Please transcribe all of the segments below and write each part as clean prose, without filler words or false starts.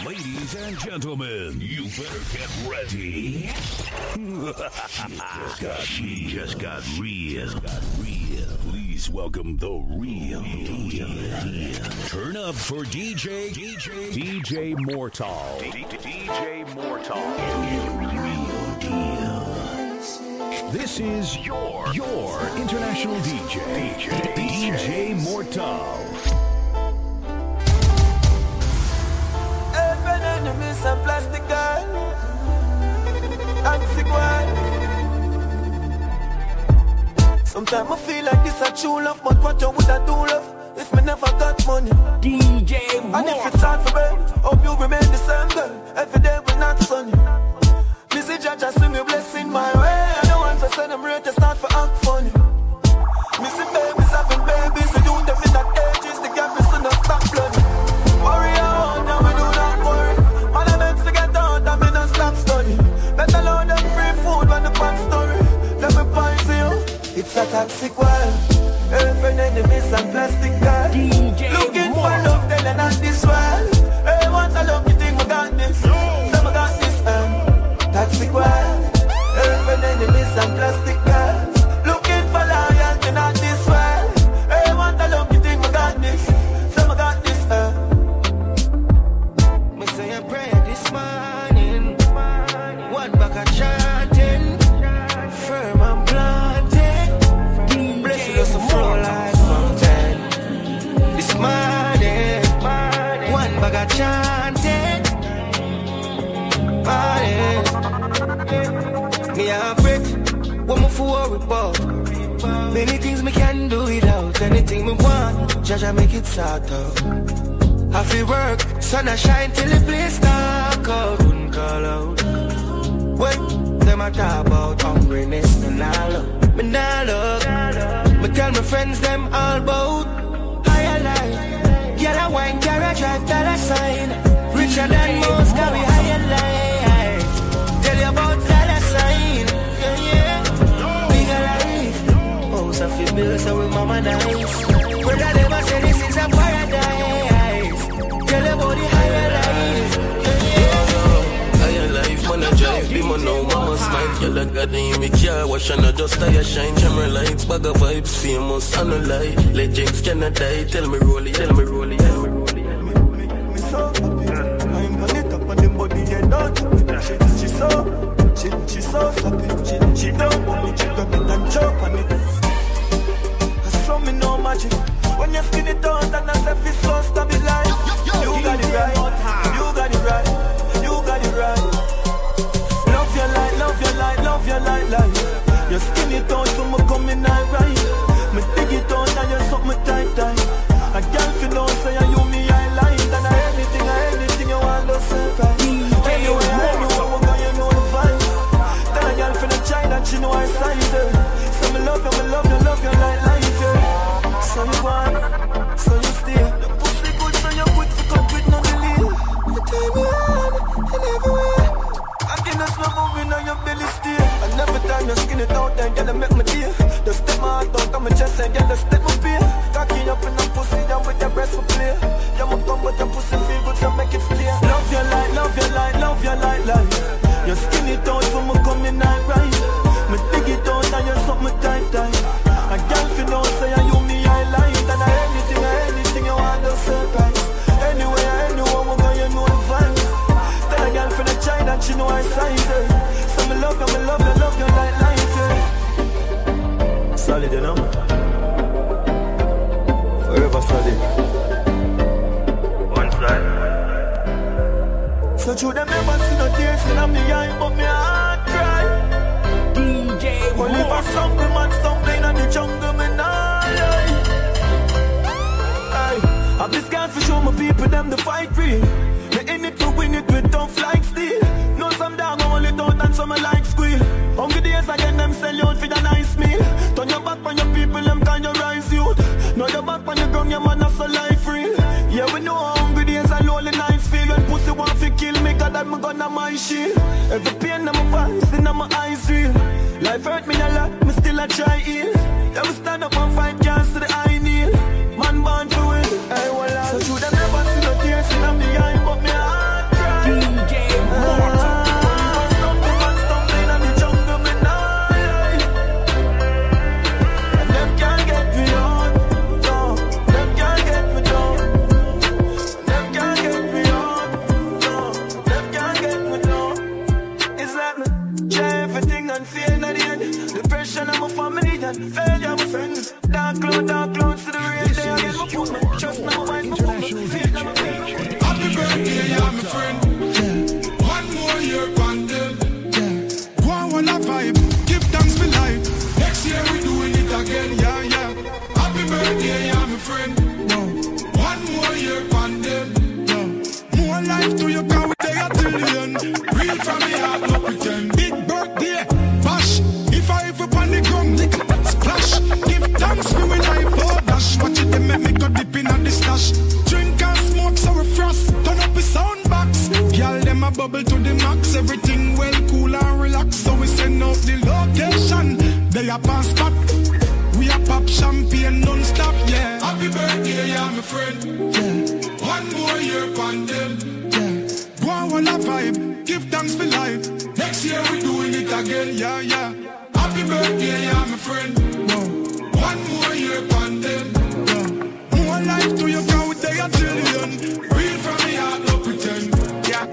Ladies and gentlemen, you better get ready. just got real. Please welcome the real deal. Turn up for DJ Mortal. DJ Mortal. Real deal. This is your international DJ Mortal. Miss a plastic girl, sometimes I feel like this a true love, but what you would I do love if me never got money? DJ Mortal. And if it's hard for me, hope you remain the same girl. Every day we're not sunny. Missy Judge, I swing your blessing my way. I don't want to celebrate, it's not for act funny. Missy babies having babies, we do them in that ages, the gap is not stop bloody. Warrior, now we do not worry. Man, I meant to get out, I mean, I stop study. Better load them free food when the pan story. Let me poison you. It's a toxic world. Every enemies and plastic girl. Looking for love, telling us this world. Hey, once I love you, think I got this. Say I got this, toxic world. Every enemies and plastic girls. Looking for loyalty, not this world. Hey, once I love you, think I got this. Say I got this, Me say a prayer this morning. One back a chanting. Firm and planted. Blessing us a flow like fountain. This morning. One back a chanting. Me a break. What me for worry about? Many things me can do without. Anything me want, Jaja make it sort out. I feel work, sun a shine till the place dark out. Couldn't call out. When them a talk about hungriness, me nah look. Me nah look. Me tell my friends them all about higher life. Get a wine, carry drive, dollar sign. Richer than most, carry higher life. Tell you about dollar sign. Yeah. Bigger life. House of the bills, so with mama nice. Brother never say this is a paradise. Tell about the higher life. Higher life, man a drive. Be man now, mama smile. Y'all a got in me car. Wash and just tire shine. Camera lights, bag of vibes. Famous and a lie. Legends cannot die. Tell me roll it. Me so happy. I'm gonna it up on them body and not. She so happy. She don't want me to grab it and chop on it. I saw me no magic. When you skin it out and I say it's so stabilized. You got it right. You got it right. You got it right. Love your light, love your light, love your light, light. You skin it out so me coming out right. Me dig it out and you suck me tight. A girl feel know say you me I like. And anything you want to surprise. Anyway, we go you know the vibes. Tell a girl for the child that she know her size. So me love you like life. So you want, so you stay. The pussy good so you quick to cut with no delay. You turn me on in every way. I can just love moving on your belly stay. And every time you skin it out and get to make me deal. Just step my heart out on my chest and get to step my beer. Cocky up in the pussy down with your breast for play. You must come with your pussy feel good so make it stay. Love your light, love your light, love your light, light. You skin it out so me coming out right. Me dig it out and you suck me tight. A girl feel know say you me I like. And anything you want to surprise. Anywhere we go you know the vibes. Tell a girl for the child that she know her size. So me love you like life. Solid, you know. Forever solid. One side. So true them never see no tears in my eye, but me heart cry. DJ Only for some the man stumbling in the jungle, me nah lie. I'm just scared for show my people them the fight free. They in it to win it with tough like steel. Know some dog only thought and some like squeal. Hungry days again them sell you out for the nice meal. Turn your back on your people them can you rise youth. Know your back on the ground your man that's a life real. Yeah we know hungry days and lonely nights feel. When pussy want to kill me cause that me gun on my shield. Every pain in my voice in my eyes real. Life hurt me a lot, me still a try heal. Yeah we stand up and fight can't to the eye kneel. Man born to win, I will. So true them never see no tears in my eye but me heart. dipping at the stash. Drink and smoke so we frost. Turn up the sound box. Girl, them a bubble to the max. Everything well, cool and relax. So we send out the location. They a pass spot. We a pop champagne non-stop, yeah. Happy birthday, yeah, my friend. Yeah. One more year on them. Yeah. Go on a vibe. Give thanks for life. Next year we doing it again, yeah, yeah. Happy birthday, yeah, my friend. Whoa. One more year on them. Yeah. More life to your girl, they a trillion. Real from me heart, no pretend, yeah.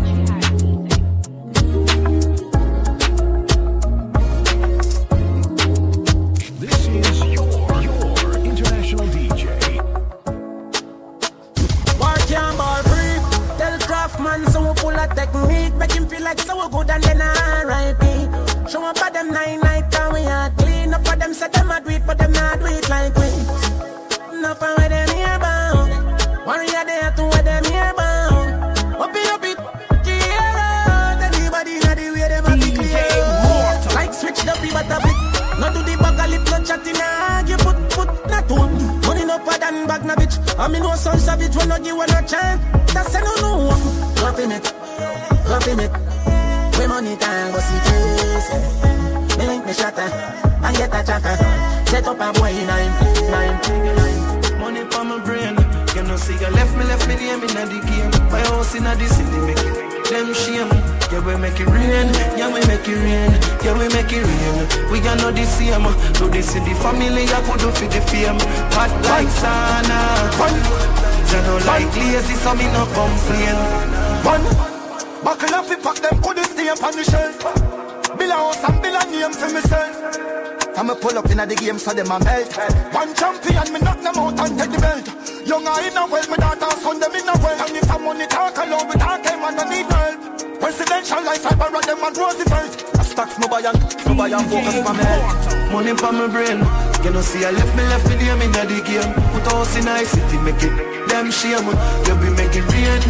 Man, so we pull a technique, make him feel like so we good and then R.I.P. Show up at them 9 night and we are clean up for them, set them a do it, but them not do it like we. Enough for where them here bound. Warrior there to where them here bound. Up it, clear out. Everybody know the way them a be clear. Like switch the free but a blick. Not do the bag a lip, no chatting, you put, not one. Money no pad and bag na bitch. I mean no son savage when no give one a chance. That's a no. Dropping it. We money time go see case. Me link me shatter and get a chatter. Set up a boy in nine. Money for my brain. You know see you left me name in the game. My house in the city make it. Them shame. Yeah we make it rain. Yeah we make it rain. We are not the same. Do this in the family. I could do for the fame. Hot like sauna. You know like lazy so me no complain. Buckle off it, pack them, could stay up on the shelf. Bill a house and bill a name for myself. I'ma pull up in the game so them a melt. One champion, me knock them out and take the belt. Younger in a well, me daughter son them in a well. And if I'm money talk alone, we talk time and I need help. Presidential life, I borrow them and Roosevelt. I stacks no buy and focus my health. Money for my brain. You know see I left me name in the game. Put us in a city, make it them shame. Yeah we make it rain.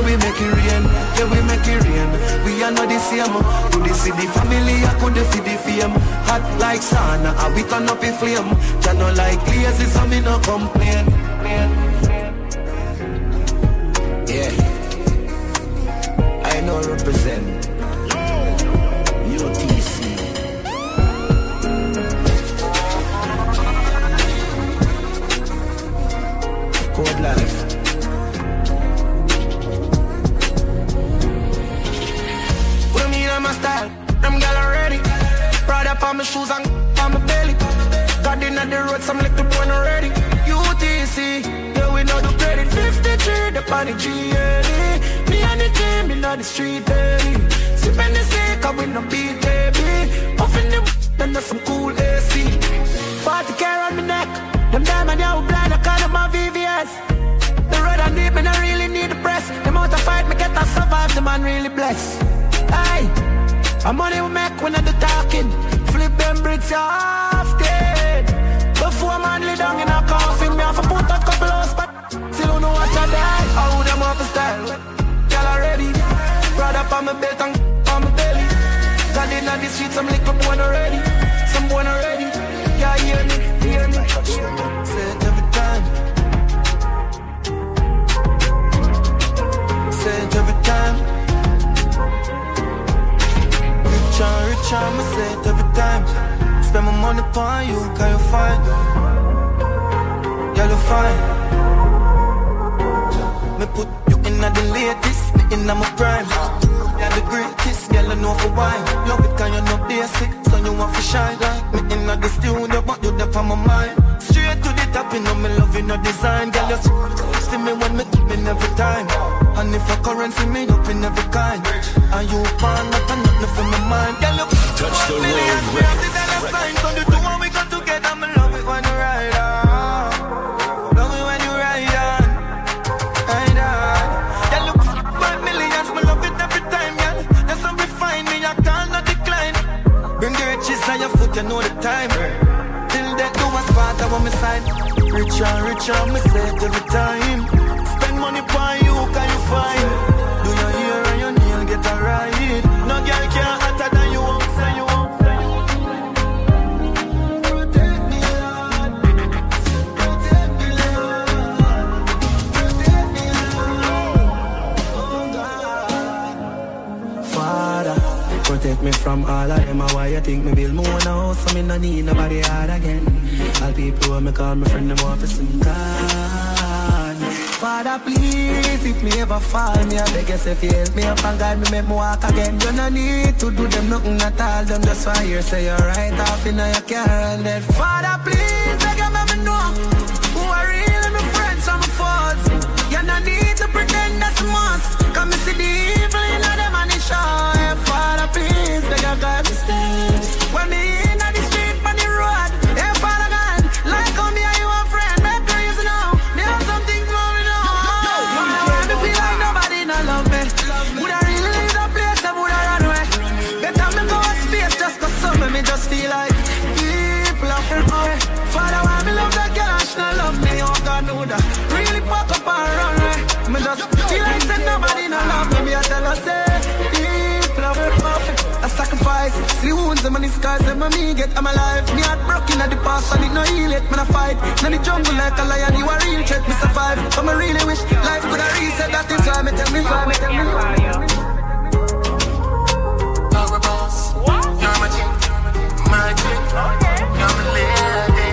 We are not the same. To the city family, I could feed the fame. Hot like sauna, I we turn up in flame. You know like lazy, so me no complain. Yeah, I know represent UTC. Code life. Put me in my style, them gal already. Proud up on my shoes and on my belly. God in the road, some like the one already. UTC, yeah we know the credit. 53, the party GLE. Me and the team, me know the street daily. Sippin' the sick, I win no beat, baby. Puffin' the then there's some cool AC. 40K on my neck. Them diamond, yeah, we blind, I call them my VVS. The road I deep, and I really need the press. The amount of fight, me get to survive, the man really blessed. Aye, I'm money we make when I do talking. Flip them bricks, you half dead. Before man lay down in a coffin, me have to put a couple of spots. Still don't know what I die. How them off the style, y'all already. Brought up on my belt and on my belly. Got in on the streets, some little boy already. Some boy already, yeah, hear me. Say it every time. Say it every time. Rich on, me say it every time. Spend my money upon you, can you find? Yeah, you fine. Me put you in the latest, me in my prime. Yeah, the greatest, girl, I know for why. Love it, can you know basic, so you want to shine. Me in the studio, but you there for my mind. Straight to the top, you know me love in the design. Girl, you see me when me every time. And if a currency me up in every kind. And you find nothing for my mind. Girl, you touch the road, so the two when we go together, me love it when you ride on. Love it when you ride on. Ride on. Girl, you 5 millions, me love it every time, girl. That's how we find me, I cannot decline. Bring the riches on your foot, you know the time. Till they do us part, I want me sign. Rich on, me say it every time. Spend money on you, can you find? Do your hair and your nail get a ride? No girl can't hotter than you won't say you won't. Protect me, Lord. Protect me, Lord. me from all of them. Why you think me build more now? So me no need nobody hard again. All people when me call me friend, them want for some God. Father, please, if me ever fall, me I beg you say fi help me up and guide me, make me walk again. You no need to do them nothing at all. Them just want you say you're right off in your car and then. Father, please, beg you make me know who are real and my friends and my foes. You no need to pretend that's a must. Come and see the evil in them and it show. Hey, Father, please, beg you guide me stay. When me in the street on the road, hey, Father God, like how me and you a friend, make me reason now. There are some things going on. I feel like nobody no love me. Would I really leave the place and would I run away? Better me go a space just cause some of me just feel like people are for me. Father, why me love that girl and she not love me? Oh God, know that. Really fuck up and run away. Me just feel like say nobody no love me. Me I tell her say people are for me. I sacrifice, see the wounds and the scars that me get. I'm alive. Me heart broken at the past and it no heal it. Man I fight, in the jungle like a lion. You a real threat, me survive. But me really wish life could have reset. That is why me tell me. Our boss, you're my chick, you're my lady.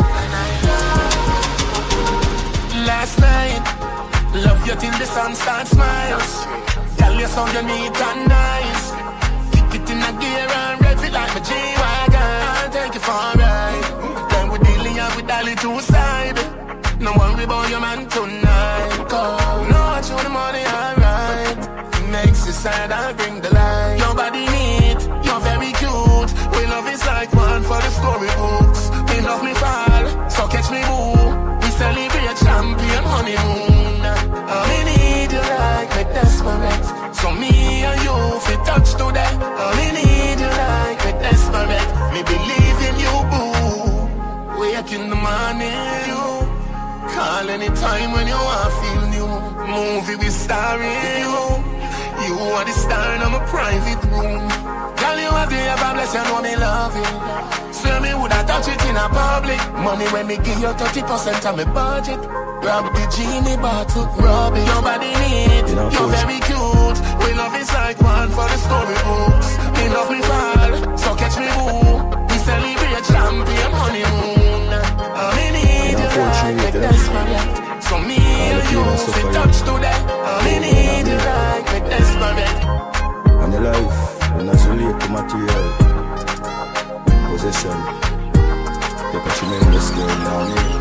Last night, love you till the sun starts smiles. Tell you something neat and nice. Kick it in a gear and rev it like my G-Wagon. I'll take you for a ride. Then we dealing up with Dolly two side. No worry about your man tonight. Cause no, I show the money alright. It makes you sad, I bring the light. Your body neat, you're very cute. We love is like one for the storybooks. We love me fall, so catch me boo. We celebrate champion honeymoon. I need you like me desperate. So me and you fit touch today. I need you like me desperate. Me believe in you boo. Wake in the morning, you call anytime when you want feel new. Movie we starring you. You are the star in my private room. Girl, you have the ever bless, you know me love you. Swear me would I touch it in a public. Money when me give you 30% of my budget. Grab the genie bottle, rub it. Your body neat, you're very cute. We love is like one for the storybooks. Me love me fall, so catch me boo. We celebrate champion honeymoon. I need you like desperate. So me and you fit touch today. I need you like desperate. And the life, when I relate to material possession, take a tremendous girl now.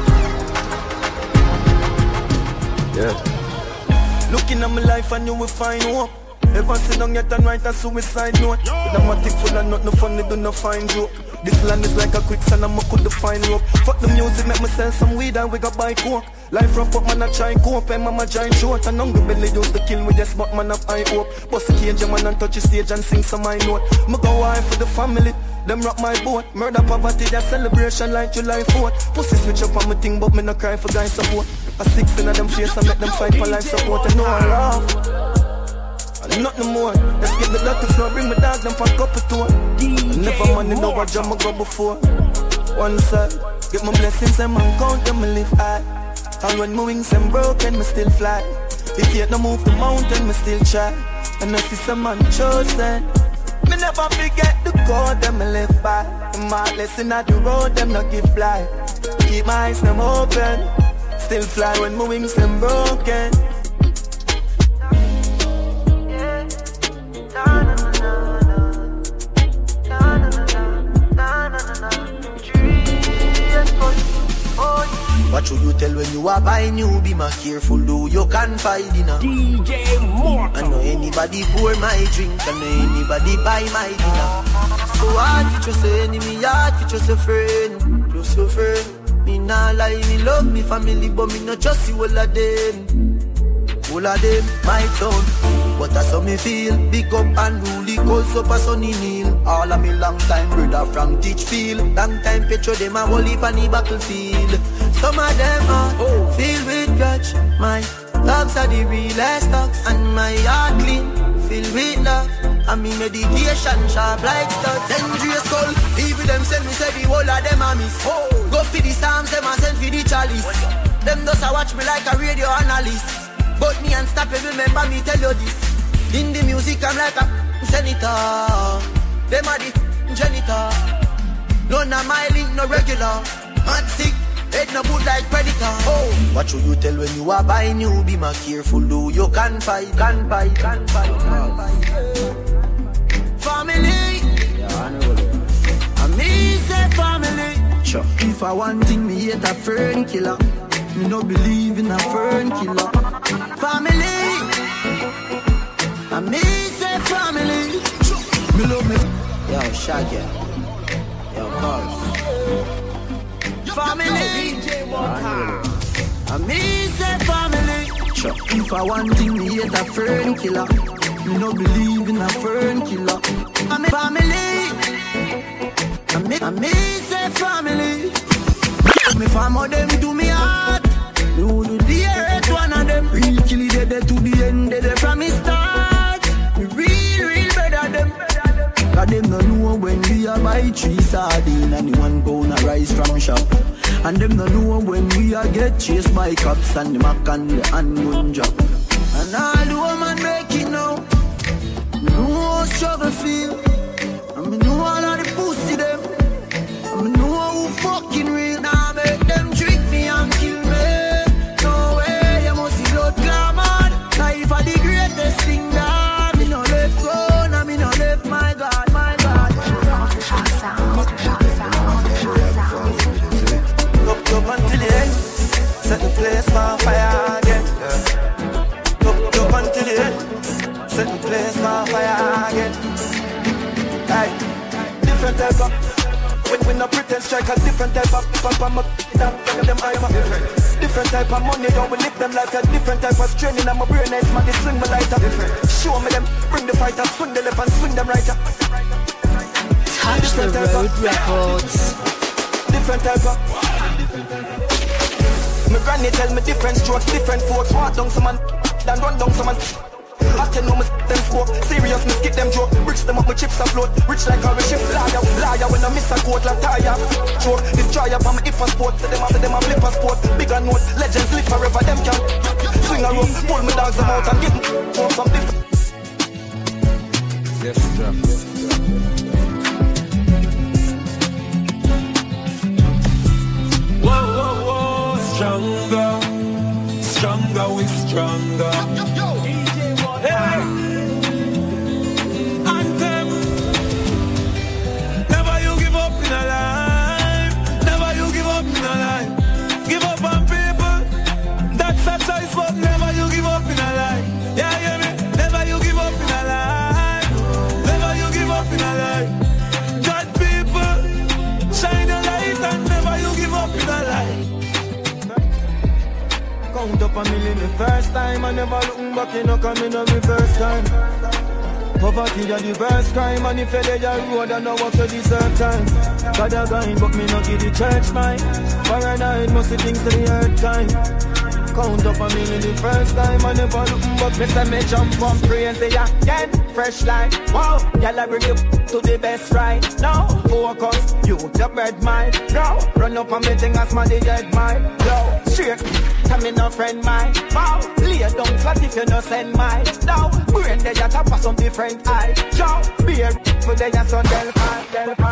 Yeah. Looking at my life and you will find hope. Ever sit down yet and write a suicide note. With a matic full of nothing funny, do not find joke. This land is like a quicksand and I couldn't find rope. Fuck the music, make me sell some weed and we got buy coke. Life rough up, man, I try and cope. And mama giant short and hungry belly used to kill me, yes, but man, have high hope. Bust the cage, man, and touch the stage and sing some high note. Me go wife for the family, them rock my boat. Murder poverty, their celebration like July 4th. Pussy switch up on my thing, but me no cry for guys support. A 16 of them face and make them fight for life support. And no I laugh, and nothing more. Let's get the dirty floor, bring my dog, them pack up a tour. Never money, no I jam, I go before. One side, get my blessings and man count them, me live high. And when my wings and broken, me still fly. If you no move the mountain, me still try. And if it's a man chosen, me never forget the code them me live by. My lesson at the road, them not give blind. Keep my eyes them open, still fly when my wings them broken. What should you tell when you are buying new? Be more careful, though you can't find dinner. DJ Mortal. I know anybody pour my drink, I know anybody buy my dinner. So hard for just an enemy, hard for just a friend, just your friend. Me nah lie, me love me family, but me not just see all of them. All of them, my town. But that's how me feel. Big up and rule, cause up a sunny kneel. All of me long time brother from Teachfield. Long time petro them a whole heap on the battlefield. Some of them are filled with grudge. My dogs are the realest dogs. And my heart clean, filled with love. And me meditation sharp like studs. Dangerous skull, even them send me say the whole of them a miss. Go for the Psalms, them a send for the chalice. Them does a watch me like a radio analyst. But me unstoppable, remember me tell you this. In the music I'm like a senator. them are the janitor. None of my link no regular. Hot sick, head no good like predator. Oh, what should you tell when you are buying new? Be more careful, do you can fight. Family. I me say family. Sure. If I want thing, me hate a fern killer. Me no believe in a fern killer. Family. I me say family. Me love me. Yo, Shaggy. Yo, Cuz. Family. I me say family. Sure. If I want thing, me hate a fern killer. Me no believe in a fern killer. I me family. I me say family. Me famo them do me heart. Me who do the hurt one of them. Real kill it dead to the end. Dead from me start. Me real better them. Cause them no know when we a buy 3 sardines and the 1 pound of rice from shop. And them no know when we a get chased by cops and the mac and the handgun job. And all the woman make it now. Me know how struggle feel. And me know all of the pussy them. And me know who fucking real. Now make them trick me and kill me. No way, you must see blood glamour. Life are the greatest thing that me no let go. Now me no left my God. Up until the end, set the place on fire again. Up until the end, set the place on fire again. Hey, different type of. We no pretend strike a different type of. Them I'm different type of money, don't we live them like a different type of straining. I'm a brain nice man, they swing me lighter. Show me them, bring the fighter, swing the left and swing them right. Touch the Road Records. Different type of. My granny tell me different strokes, different folks. Walk down some man, then run down some man. I tell no me them smoke. Serious me skip them joke. Rich them up, my chips afloat. Rich like how we shift liar when I miss a quote like tire. Choke, destroy up on my if a sport. Say them a flip a sport. Bigger note, legends live forever. Them can swing a rope, pull me dogs them out and get me some different. Yes, sir. Whoa, stronger, we stronger. Hey. Anthem. Never you give up in a life. Never you give up in a life. Give up on people. That's a choice, but never you give up in a life. Yeah, hear me? Never you give up in a life. Never you give up in a life. God people, shine a light and never you give up in a life. Count up a million the first time. I never looking back, you know, coming on the first time. Poverty is the worst crime. And if you lay your road, I know what you deserve time. God a grind, but me not give the church mine. For a night, must see things to the earth time. Count up a million the first time. I never looking back. Mr. Me jump up, pray and say again. Fresh line, wow. Y'all I bring you to the best right now. Focus, you the bread mine. Go, run up on me thing as my dead mine. Go, straight. Come in a friend mine, wow. Lay down flat if you no send mine. Now, brain they just tap some different eye. Joe, beer for they just on Delphi.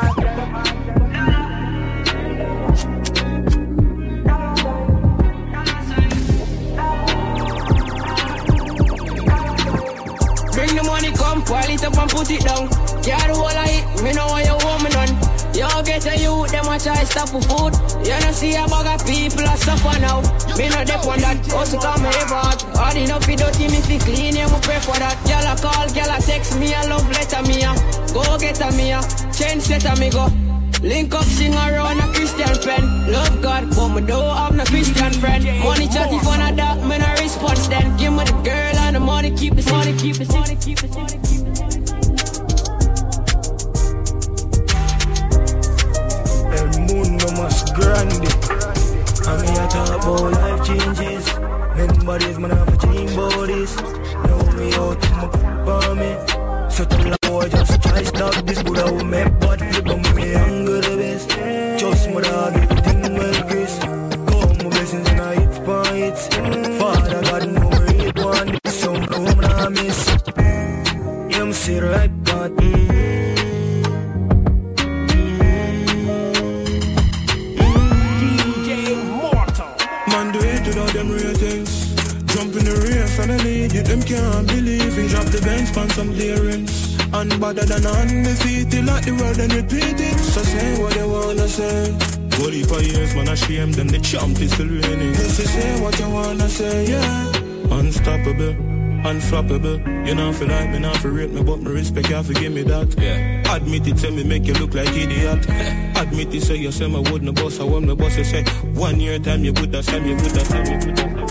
Bring the money, come, pile it up and put it down. Yeah, the whole of it, me know what you want me done. Y'all get a youth, them a try stop for food. You don't see a bag of people a suffer now. Me no dep on that, also come me ever hot. Hard enough you dirty, me fi clean, you me pray for that. Y'all a call, y'all a text me, a love letter me a. Go get a me a, change setter me go. Link up, sing around a Christian friend. Love God, but me don't have no Christian friend. Money chatty for a dark, me no response then. Give me the girl and the money, keep it, money, keep it, money, keep it, money, keep it. El mundo más grande. I mean I talk about life changes. Memories, man, I have a dream about this. Know me out to my me. So tell the boy just try stop this. Buddha will make bad flip on me anger the best. Just my dog, everything well grace. Come my blessings and I hit points. Father God know me it one. Some home I miss. You see right God. them ratings. Jump in the race and the lead it, them can't believe it. Drop the bench on some clearance. And better than undefeated, like the world and repeat it. So say what they wanna say. Holy for years, man, I shame them, the champ is still reigning. Just say what you wanna say, yeah. Unstoppable, unflappable. You know, feel like me, not for rate me, but me respect you, forgive me that. Yeah. Admit it, tell me, make you look like idiot. Admit it, say you say my wouldn't boss, I want my boss, you say 1 year time, you put that time, you put that time, you put that time.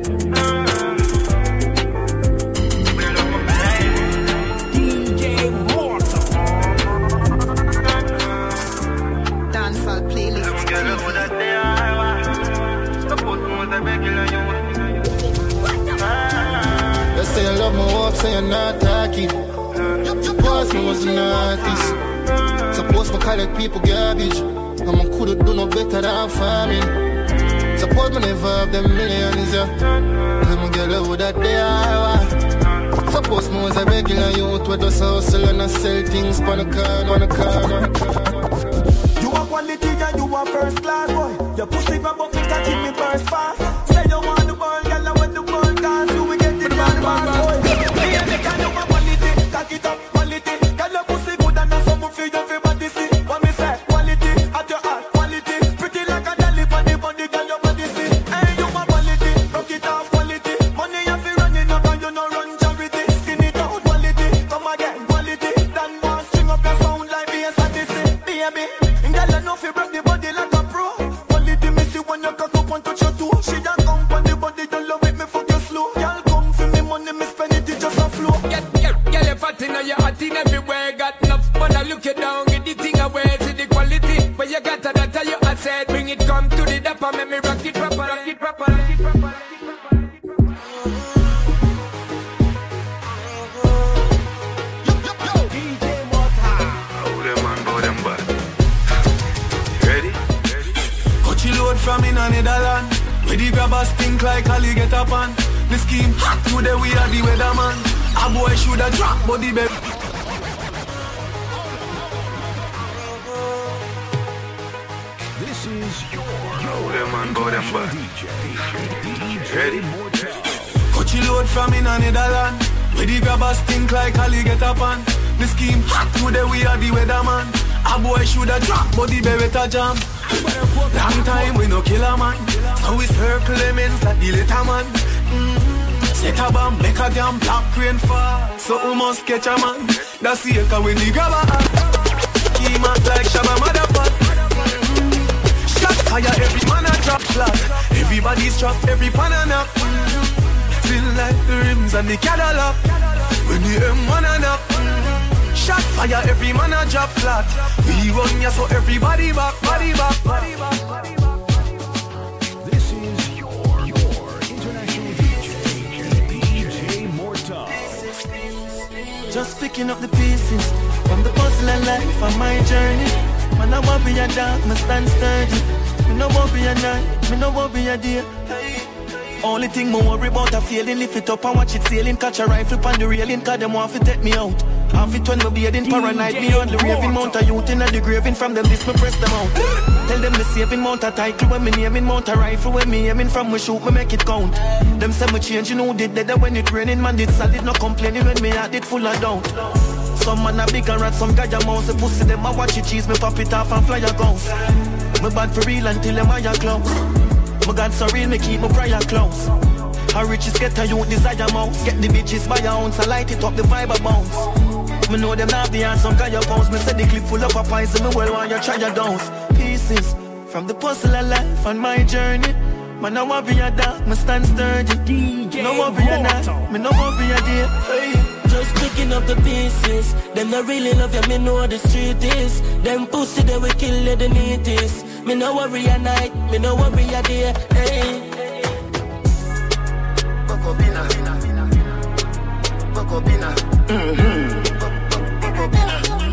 Say you love me up, say you're not talking. Suppose me was an artist. Suppose me collect people garbage. And me coulda do no better than farming. Suppose me never have them millions, yeah. Let me get love that they are. Suppose me was a regular youth with us hustle and I sell things on the car. You are quality and you are first class, boy. Your pussy grab up, it can keep me burst fast. Say you want the ball, girl, I want the ball, cause you will get it on the ball, boy. Me and the kind of quality, cock it up, quality. Girl, your pussy good and that's something for you, everybody see. What me say, quality, at your heart, quality. Pretty like a dolly, body, girl, your body see. Hey, you want quality, rock it off, quality. Money you fi running up and you no run charity. Skin it out, quality, come again, quality. Then one string up your sound like bass and this it, baby. Girl, I know fi break the body like a pro. Quality me see when you cock up and touch your toe. She a come on the body, you love it, me fuck you slow. Girl, come for me money, me spend it just a flow. Girl, you fat in your hot in everywhere. Got enough, but I look you down, get the thing away. See the quality, where you got that you I said. Bring it come to the dapper, make me rock it proper, rock it proper, rock it proper. From in a Netherland, where the grabbers think like Ali get up on. The scheme hot today, we are the weatherman. A boy shoulda drop, but the baby. This is your DJ. Ready? Coachy load from in a Netherland, where the grabbers think like Ali get up on. The scheme hot today, we are the weatherman. A boy shoulda drop, but the Beretta jam. Long time we no kill a man, so we circle lemons like the little man. Set a bomb, make a damn black rain fall, so we must catch a man. That's the echo when the grabber act. Scheme act like Shabba Motherfuck. Shot fire, every man a drop flat. Everybody's trapped, every pan a knock. Still like the rims and the Cadillac when the M1 a knock. Shot fire, every man a drop flat. We run ya so everybody back, body back, body back, body back. This is your international DJ Mortal. Just picking up the pieces from the puzzle of life on my journey. Man, I won't be a dark, me stand sturdy. Me no won't be a night, me no won't be a day. Only thing me worry about a feeling, lift it up and watch it sailing. Catch a rifle on the railing, cause them want to take me out. Half it when me bearding paranoid, me on the raving mount a youth in the graving. From them this me press them out. Tell them me saving mount a title when me naming mount a rifle. When me aiming from me shoot me make it count. Them say me change, you know did that when it raining. Man did solid, no complaining when me heart it full of doubt. Some man a big and rat, some guy a mouse. A pussy them a watch it cheese, me pop it off and fly a ghost. Me bad for real until them higher close. My God so real, me keep my prayer close. How riches get a youth desire mouse. Get the bitches by a ounce, I light it up the vibe bounce. Me know them not the answer, some guy your bounce. Me say the clip full of a poison, me well want you try your downs. Pieces from the puzzle of life on my journey. Man, I want be a dog, me stand sturdy. DJ no want be a night, me no want be a day. Hey. Just picking up the pieces. Them not really love you, me know the street is. Them pussy they will kill you, the neatest. Me no worry a night, me no worry a day. Hey. Bokobina, Bokobina, Bokobina.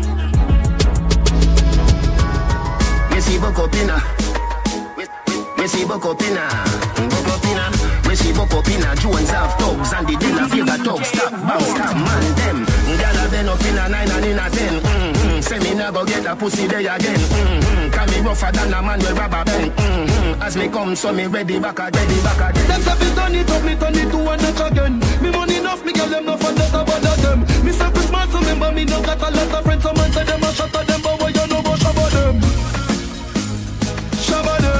Me see Bokobina, me see Bokobina, Bokobina. Me see Bokobina. Jones have thugs and the Della Vega thugs. Stop, bang, stop, man them. Gyal a been up in a 9 and in a 10. Say me no I go get a pussy there again. Can me rougher than a man with rubber band. As me come, so me ready back again. Them say me turn it up, me turn it to one notch again. Me money enough, me get them no fun, that's about them. Me say Christmas, remember me no got a lot of friends. Some man say them a shot at them, but what you know about shabba them? Shabba them,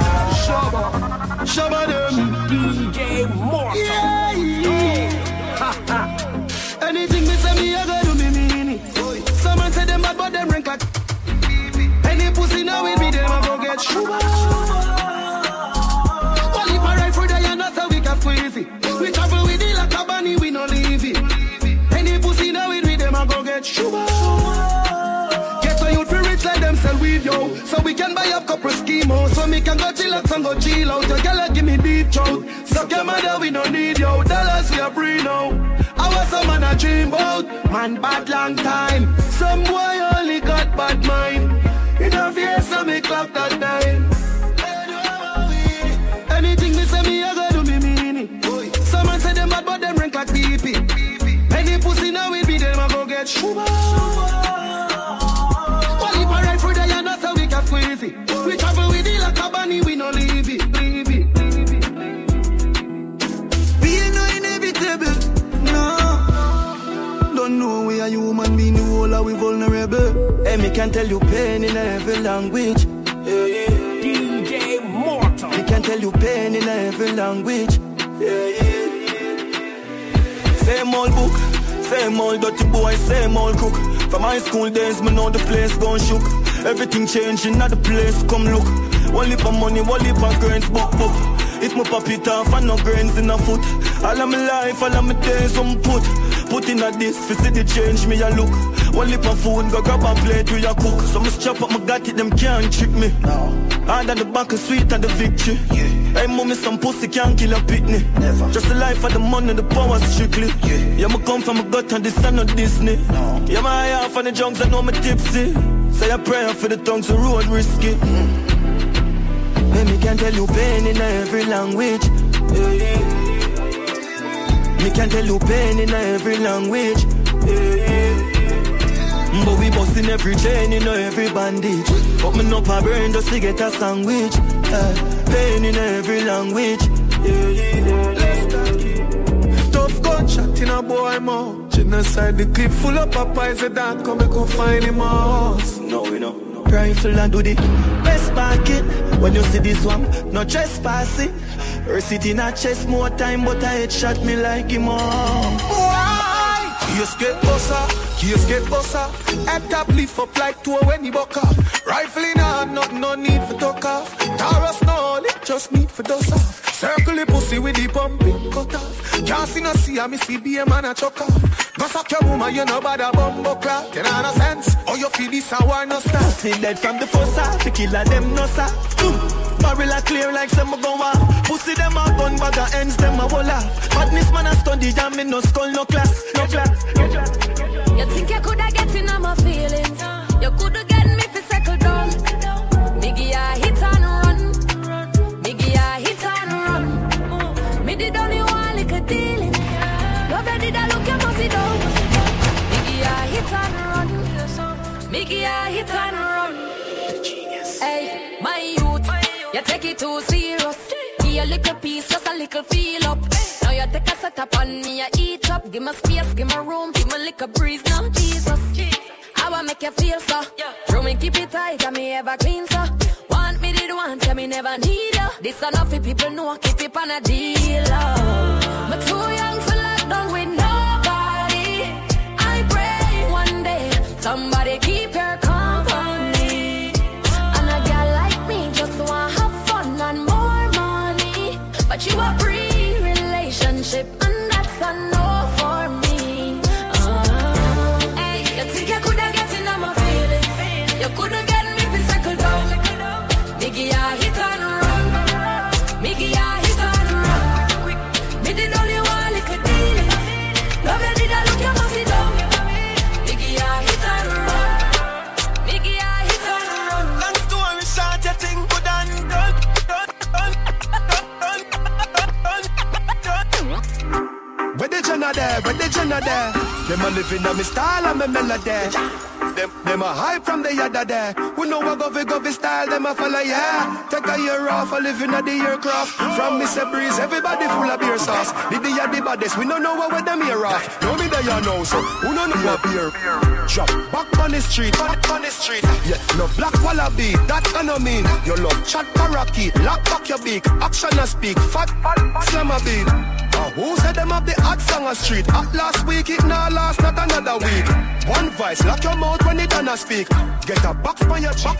shabba them. DJ Mortal. Yeah. Anything me say me, I go do me mean it. Some man say them bad, but them rank like. Any pussy now with me, them I go get shuba. Well, if I ride through the yard, that's how we can squeeze it. We travel with it like a bunny, we no leave it. Any pussy now with me, them I go get shuba. Get a youth for rich like them sell weed, yo. So we can buy up couple schemos. So me can go chillax and go chill out. Your girl give me deep throat. Suck your mother, we no need yo. Dollars we are free now. I was some man a dream about. Man bad long time. Some boy only got bad mind. In a fear, so me clock that time. Anything me say me, I go do me mean it. Some man say them bad, but them rank like pee-pee. Any pussy now with me, them I go get shuba. Well, if I ride through the yard, that's how we can squeeze it. We travel with it like a bunny, we no leave it. Being no inevitable, no. Don't know we are human being, you all are we vulnerable. Hey, me can tell you pain in every language. DJ Mortal. Me can tell you pain in every language. Same old book, same old dirty boy, same old crook. From high school days, me know the place gone shook. Everything changing at the place, come look. One lip of money, one lip of grains, book. If me pop it off, and no grains in a foot. All of my life, all of my days, I'm put in a this, for see the change, me a look. One lip of food, go grab a plate, we a cook. So me chop up, me got it, them can't trick me. Hard at the back of sweet and the victory. Hey mommy, some pussy can't kill a pitney. Just the life of the money, the power strictly. Yeah, me come from a gut and this and not Disney. Yeah, my eye off on the junks, I know me tipsy. Say a prayer for the tongues, the road risky. Hey, me can tell you pain in every language. Me can tell you pain in every language. But we busting every chain in every bandage. But me no pa brain just to get a sandwich. Pain in every language. Tough gunshot in a boy mouth. Genocide the clip full of Popeyes. The dad come and go find him house. No, we know. Rifle and do the best pocket. When you see this one, no trespassing. Her city in a chest more time, but I headshot me like him on. Why? Case get bossa. Head top lift up like two when he buck off. Rifle in hand, no need for talk off. Taurus no, it just need for dust off. Circle the pussy with the pumping cut off. Can't see no see, I me see be a man a chuck off. Go suck your woman, you know about a bumbo clock. You know no sense, or you feel this and why no stop. Pussy dead from the first half, the killer them no stop. Barrel a clear like some go off. Pussy them a gun, bag a ends them a wall off. Badness man a study, jam me no skull, no class. You think you coulda get in on my feelings? You coulda get me fi settle down. Biggie I hit and run. Biggie I hit and run. Me did only one little dealing. Love you did I look your pussy down. Biggie I hit and run. Biggie I hit and run. Hey, my youth, you take it too serious. Give a little piece, just a little feel up. Now you take a set up on me, you eat up. Give me space, give me room, give me little breeze now, Jesus. How I make you feel so? Throw me keep it tight, and me ever clean so. Want me did want, tell me never need you. This enough for people know, keep it on a deal. But too young for lockdown with nobody. I pray one day somebody keep your company. And a girl like me just want have fun and more money. But you a pre-relationship and that's a no for me. Hey, you think you coulda get in on my feelings? You coulda get me fi circle down. Biggie I hit and run. Biggie I hit and run. Me did only one little dealing. Love you did I look your pussy down. Biggie I hit and run. Biggie I hit and run. Long story short, you think good and done. Where the Jenna there? Them a living on me style and me melody. Them a hype from the other day. We know what govy style, them a follow, yeah. Take a year off, a living at the aircraft. From Mr. Breeze, everybody full of beer sauce. The baddest, we don't know what them here off. No me there you know, so who don't know what beer. Drop back on the street, on the street. Yeah, no black wallaby, that kind of mean. You love chat parakeet, lock back your beak. Action and speak, fat slam a beat. Who said them have the hot song on street? At last week, it now last, not another week. One voice, lock your mouth when it done a speak. Get a box on your cheek,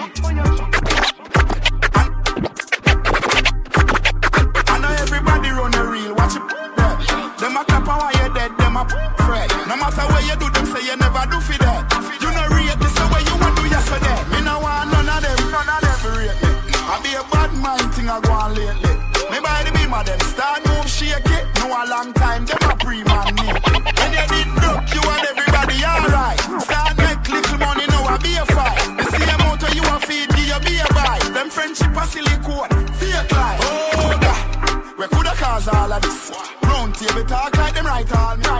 I know everybody run a reel, watch it. Them a clap while you're dead, them a fret. No matter where you do, them say you never do for that. You know rate this the way you want to do yesterday. Me no want none of them for rate me. I be a bad mind thing I go on lately. Me by the beam of them start move shake it. No a long time, them a pre-man me. When you did look, you and everybody alright. Start make little money, now I be a fight. The same motor you a feed, give you be a buy. Them friendship a silicone, fake life. Oh God, we coulda cause all of this. Round table talk like them right all me.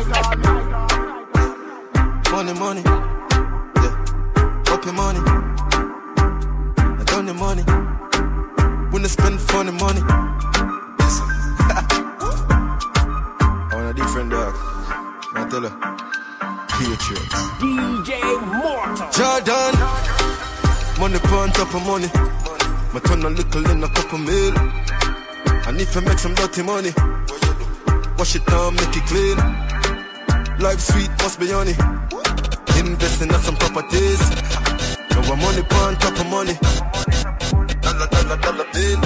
Money, yeah, up your money. I done the money. When I spend funny money. I want a different dog. I tell her, Patriots. DJ Mortal. Jordan. Money on top of money. My turn a little in a couple mil. And if I make some dirty money, wash it down, make it clean. Life sweet, must be honey. Investing in some properties. Now I'm money on top of money. Dollar bill.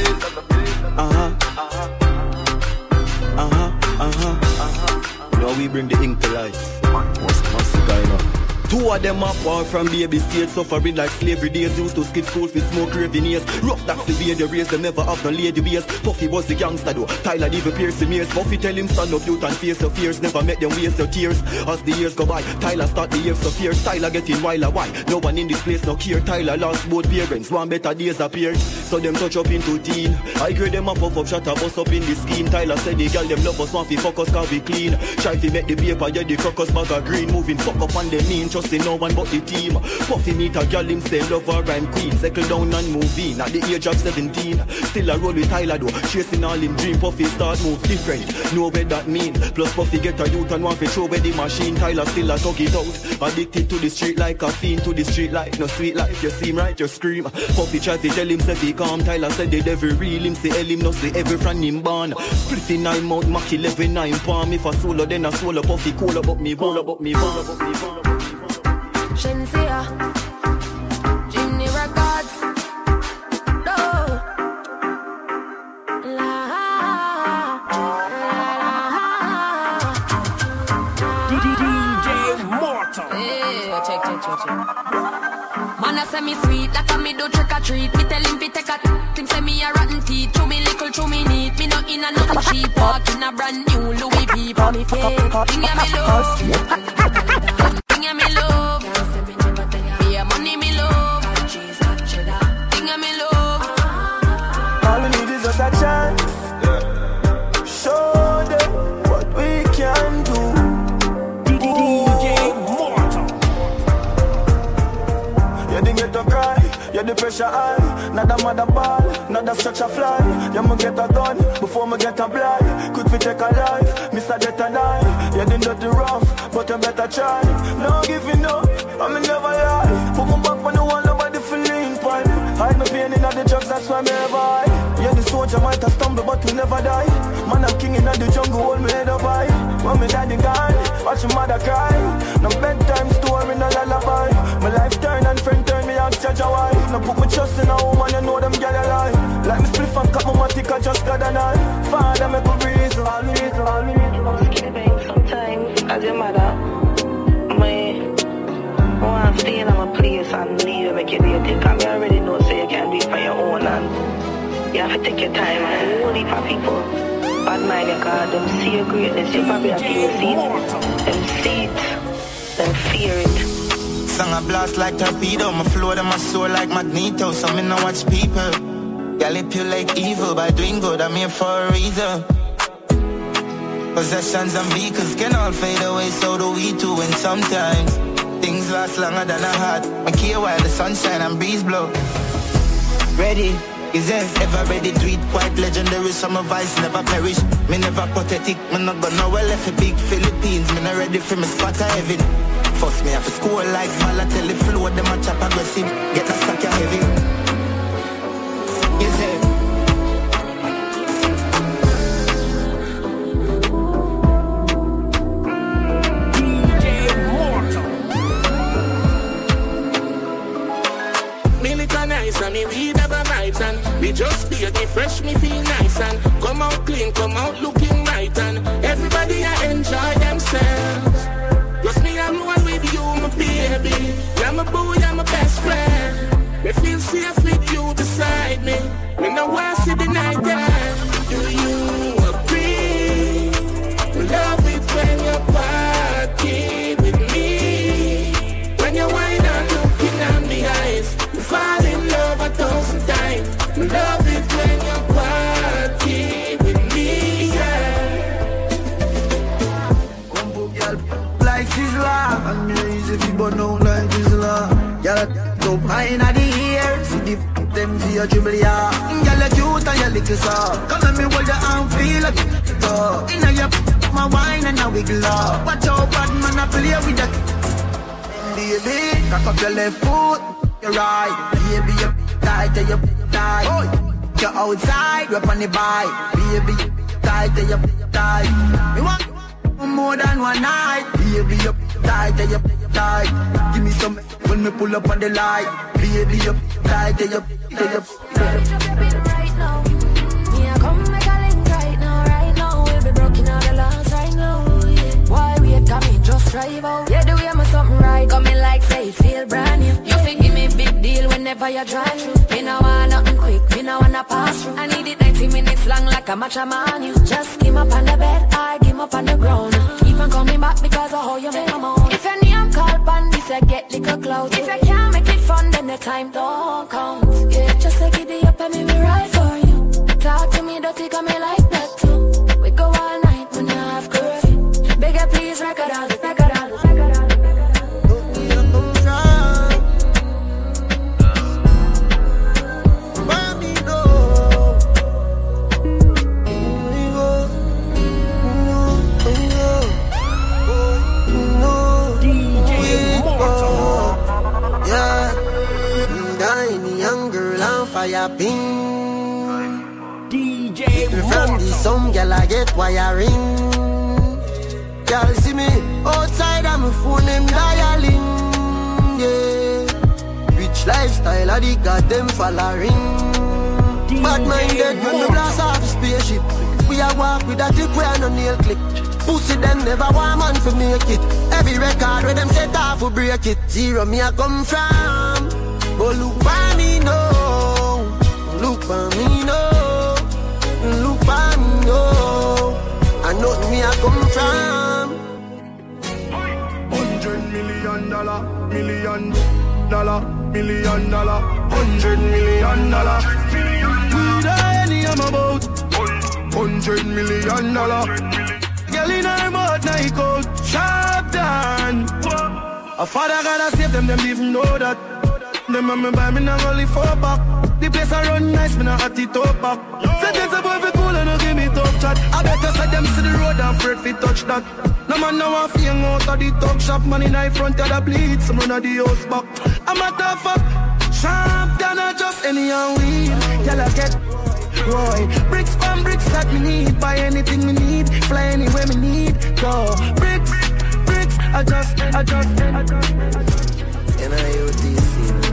Now we bring the ink to life. What's the guy now? Two of them up war from baby state, suffering like slavery days. Used to skip school for smoke raving years. Rough that's the way they raise, they never have no lady beers. Puffy was the gangster though, Tyler even pierce the ears. Puffy tell him stand up youth and face your fears. Never make them waste your tears. As the years go by, Tyler start the years of fears. Tyler getting wilder, why? No one in this place no care. Tyler lost both parents, one better days appeared. So them touch up into teen. I grade them up, puff up, shut up, bust up in the scheme. Tyler said the girl them love us, want to fuck us cause we clean. Try to make the paper, yeah the crocus bag of green. Moving fuck up on them mean, trusting no one but the team. Puffy meet a girl, him say love her rhyme queen. Settle down and move in at the age of 17. Still a roll with Tyler though, chasing all him dream. Puffy start move different, know what that mean. Plus Puffy get a youth and want to show where the machine. Tyler still a tug it out, addicted to the street like a fiend. To the street like no sweet life, you seem right, you scream. Puffy try to tell himself he calm. Tyler said the devil real, him say hell him no say every friend him born. Spliffy 9 mouth, Mac 11 9 palm. If I solo then I solo. Puffy cool about me, ball about me. Shensia, Jimmy Records, no, DJ Mortal. Hey, check. Man, I say me sweet, like a me do trick or treat. Me tell him fi take a him say me a rotten teeth. Chew me little, chew me neat. Me not in a nothing cheap. Walk in a brand new Louis V for me face. Bring ya me love, bring ya me love. Money me love, thing me love. All we need is just a chance. Show them what we can do. DJ Mortal. You didn't get to cry, you the pressure high. Not a mother ball, not a structure fly. You me get a gun before me get a blind. Could we take a life, Mr. Death and I. You didn't do the rough, but you better try. No giving up, I me never lie. Put my back on the wall, nobody feeling fine. Hide my pain in the drugs, that's why me ever hide. Yeah, the soldier might have stumbled, but we never die. Man, I'm king in the jungle, hold me head up high. When me daddy gone, watch your mother cry. No bedtime story, no lullaby. My life turn and friend turn me out, judge a why. No put my trust in a woman, you know them get alive. Like me split and cut my matic, I just got an eye. Father, make a breeze, all me need. Skipping sometimes, as your mother. I want to stay in my place and leave make you do your thing. Because I already know so you can do it for your own and you have to take your time and hold it for people. Bad mind you call them see your greatness, you probably have to see it. Them see it, them fear it. Song a blast like torpedo, my flow to my soul like Magneto. So me no watch people. Gallop you like evil by doing good, I'm here for a reason. Possessions and vehicles can all fade away, so do we too. And sometimes Things last longer than I had. I care while the sunshine and breeze blow. Ready? Is there ever ready to eat? Quite legendary, some advice never perish. Me never pathetic, me not gonna nowhere left a big Philippines. Me not ready for me spot of heaven. First me have to score like Balotelli, flow them a chop aggressive. Get a stack of heavy. Is there? And we never nights and we just be get fresh, me feel nice and come out clean, come out looking right and everybody enjoy themselves. Just me and one with you, my baby. You're my boo, you're my best friend. Me feel safe with you beside me. Me no want to see the night time. Do you agree? Love it when you're party with me. When you whine and looking at me eyes. Fall in love 1,000 times. Love it when you party with me, yeah. Like Sizzla, and me easy people know like Sizzla. Y'all go high in the air, see the them see your dribble, yeah. Y'all are cute and you little soft. Come let me hold your arm, feel like it. Inna your my wine and a wiggle up. Watch out, bad man, I play with that. Baby, cock up your left foot. You're right, baby, you tight till you tight. Oh, you're outside, we're on the bike. Baby, you tight till you tight. You want more than one night. Baby, you tight till you tight. Give me some when we pull up on the light. Baby, you tight till you tight. Right now, me I come make a link right now. We'll be broken all the laws right now. Yeah. Why wait, got me just drive out. Yeah, the way I'm something right, got me like say it feel brand new. You think give me big deal whenever you drive through. Me no want nothing quick, me no wanna pass through. I need it 90 minutes long like a match man. You just give up on the bed, I give up on the ground. Keep on coming back because of how you make a moan. If your name call pan this, I get little clout. If I can't make it fun, then the time don't count. Yeah, just like it up and me right for you. Talk to me, don't take me like that too. We go all night when I have curfew. Bigger please, record all, record all, record all. Fire ping DJ from the some girl I get wiring. Y'all see me outside I'm a phone them dialing. Yeah, rich lifestyle I got them following. Bad minded when the blast off the spaceship. We a walk with a tip we a no nail clip. Pussy them never want man for make it. Every record where them set off we break it. Zero me I come from. But look by me now. Look for me, no. Look for me, no. I know me I come from. $100 million, million dollar, $100 million. With any I'm about $100 million. Girl in her mouth, night out, sharp down. A father gotta save them even know that. Them and me buy me not only 4 pack. The place I run nice, me not at it up back. Sentence above the cool and no give me tough chat. I better say them see the road and afraid fi touch that. No man now a fling out of the talk shop. Man in the front of the bleed, some run of the house back. I'm a tough up, sharp than I just any and weed. Y'all I get Roy, bricks from bricks that me need. Buy anything me need, fly anywhere me need. Go, bricks, I just. NIOTC.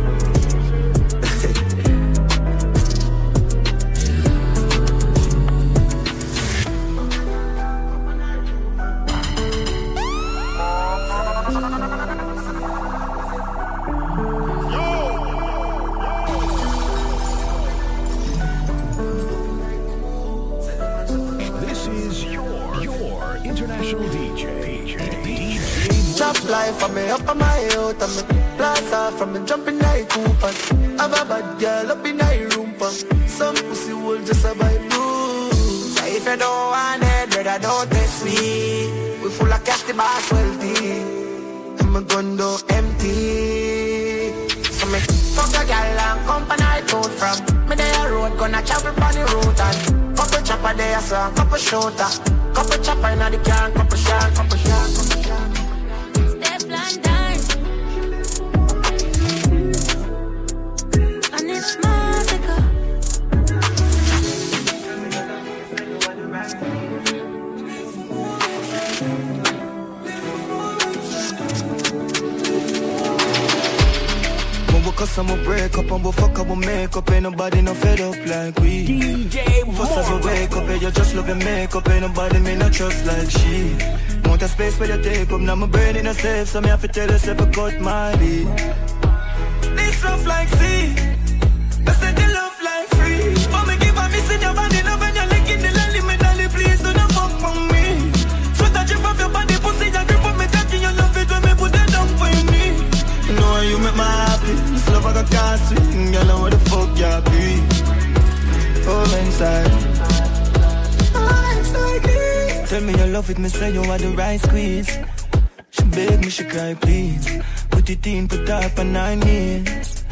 Life for me up on my out and me blast off from me jumping night coupe and have a bad girl up in my room for some pussy will just survive blues. So if you don't want it, brother, don't test me. We full of cash, the boss wealthy. my gun do empty. So me fuck a gal and company I told from. Me there road gonna travel on the road and couple chopper there so couple shooter, couple chopper inna the car, couple shot, couple shot, couple shot. Step London, and it's magical. Cause I'ma break up and we'll fuck up, we'll make up. Ain't nobody no fed up like we. DJ First as we wake up, you just love your makeup. Ain't nobody me no trust like she. Want a space where you take up, now my brain in a safe. So me have to tell yourself I cut my lead. This rough like sea, I said the love like free. But me give a miss in your body, now when you're licking the lolly, me dolly, please do not fuck from me. Sweat a drip off your body, pussy, you grip up me cocky, you love it when me put that down for me. You know you make me happy. This love I got can't swing. You know what the fuck you be. All inside. Tell me you love it, me say you are the right squeeze. She beg me, she cry please. Put it in, put up on 9 years.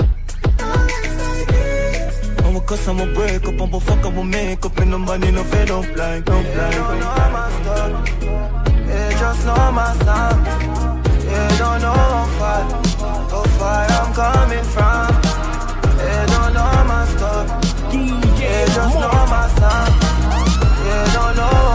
I'ma cuss, I'ma break up, I'ma fuck, I'ma make up. And nobody no fed up like, don't like. You don't know my stuff. Yeah, just know my song. Yeah, don't know how far I'm coming from. Yeah, don't know my stuff. Yeah, just know my song. Yeah, don't know how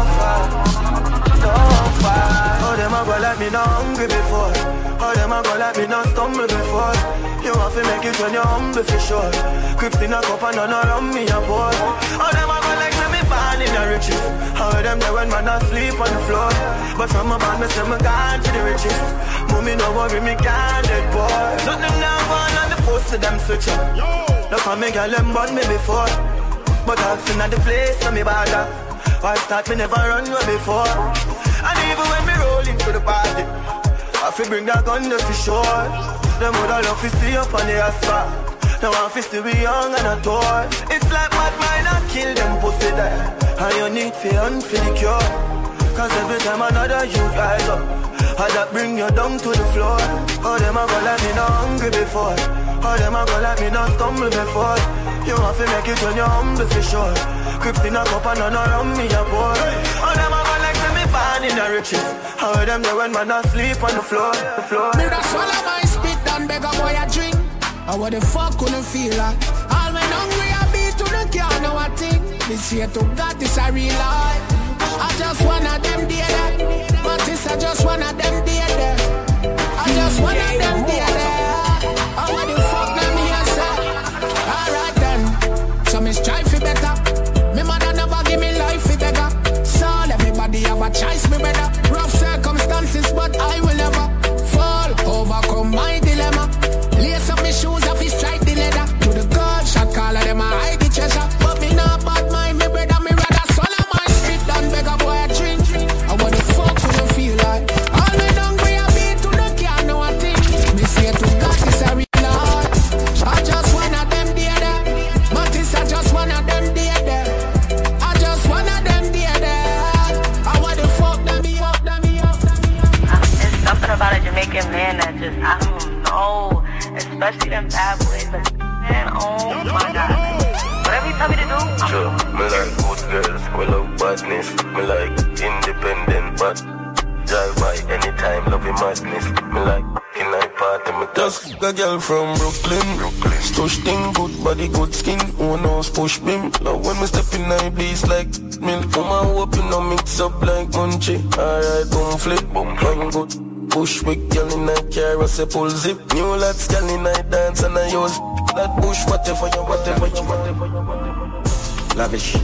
far. Oh, them a go like me not hungry before. Oh, them a go like me not stumble before. You have to make it when you're humble for sure. Crips in a cup and none around me a pour. Oh, them a go like me born in the riches. How them there when man asleep on the floor. But from a band me say me gone to the riches. Mommy no worry me can't dead boy. Nothing now gone on the post to them switch up. No for me girl them born me before. But I've seen at the place so me bother. Why start me never run away before. And even when me roll into the party, I feel bring that gun to for sure. Them woulda love to see up on the asphalt. Now I'm still be young and a toy. It's like bad mind and kill them pussy there. And you need fear and for the cure. Cause every time another you rise up, how that bring you down to the floor. Oh, them a go like me not hungry before. Oh, them a go like me not stumble before. You have to make it when you're humble for sure. Crips in a cup and none around me a boy. Oh, them a go like me born in the riches. How them there when man asleep on the floor. Me da swallow my spit and beg a boy a drink. And what the fuck couldn't feel like? All men hungry a beat to the can't know a thing. This year to God is a real life. I just wanna them there. But this I just wanna them there. I just wanna them there. I want the fuck them here, sir. Alright then. So me strive for better. Me mother never give me life for beggar. So everybody have a choice, me better. Rough circumstances, but I will never fall. Overcome my dilemma. Lace up my shoes, I fi strike the leather. To the God, shot caller, them a hide the treasure. But me not bad mind, me brother, me rather swallow my spit than beg a boy a drink. And what the fuck do you feel like? All men hungry a beat to the can't know a thing. Me say to God, it's a real life. I just wanna them there. But it's I just wanna them there. I just wanna them there. And what the fuck them me up. There's something about a Jamaican man that just, I don't know. Especially them bad boys, man, oh my God. Whatever you tell me to do, sure, me like good girls, we love badness. Me like independent, but drive by anytime, love madness. Me like in night party, me just a girl from Brooklyn. Stush thing, good body, good skin. Who knows push beam. Love when me step in I bleeds like milk. Woman open up mix up like munchy. Alright, boom flip, boom good. Bushwick, girl in a car, I say pull zip. New lads, girl in a dance and I use that bush, whatever you. Lavish.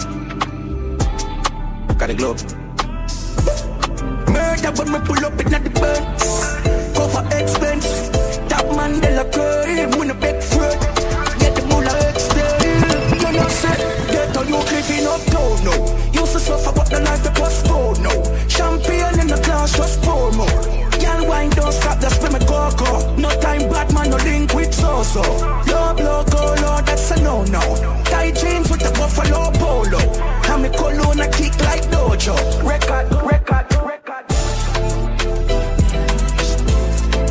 Got a globe. Murder when me pull up in the Benz. Cover expense. Top man de la curry, when a big fruit. Get the moolah extend. You know say, get all you living uptown now. Used to suffer but the life that was poor now. Champagne in the glass, just pour more. Girl wine don't stop, that's when me go. No time bad man, no link with so-so. Low blow, go low, that's a no-no. Tight jeans with the buffalo polo. And me cologne a kick like dojo. Record.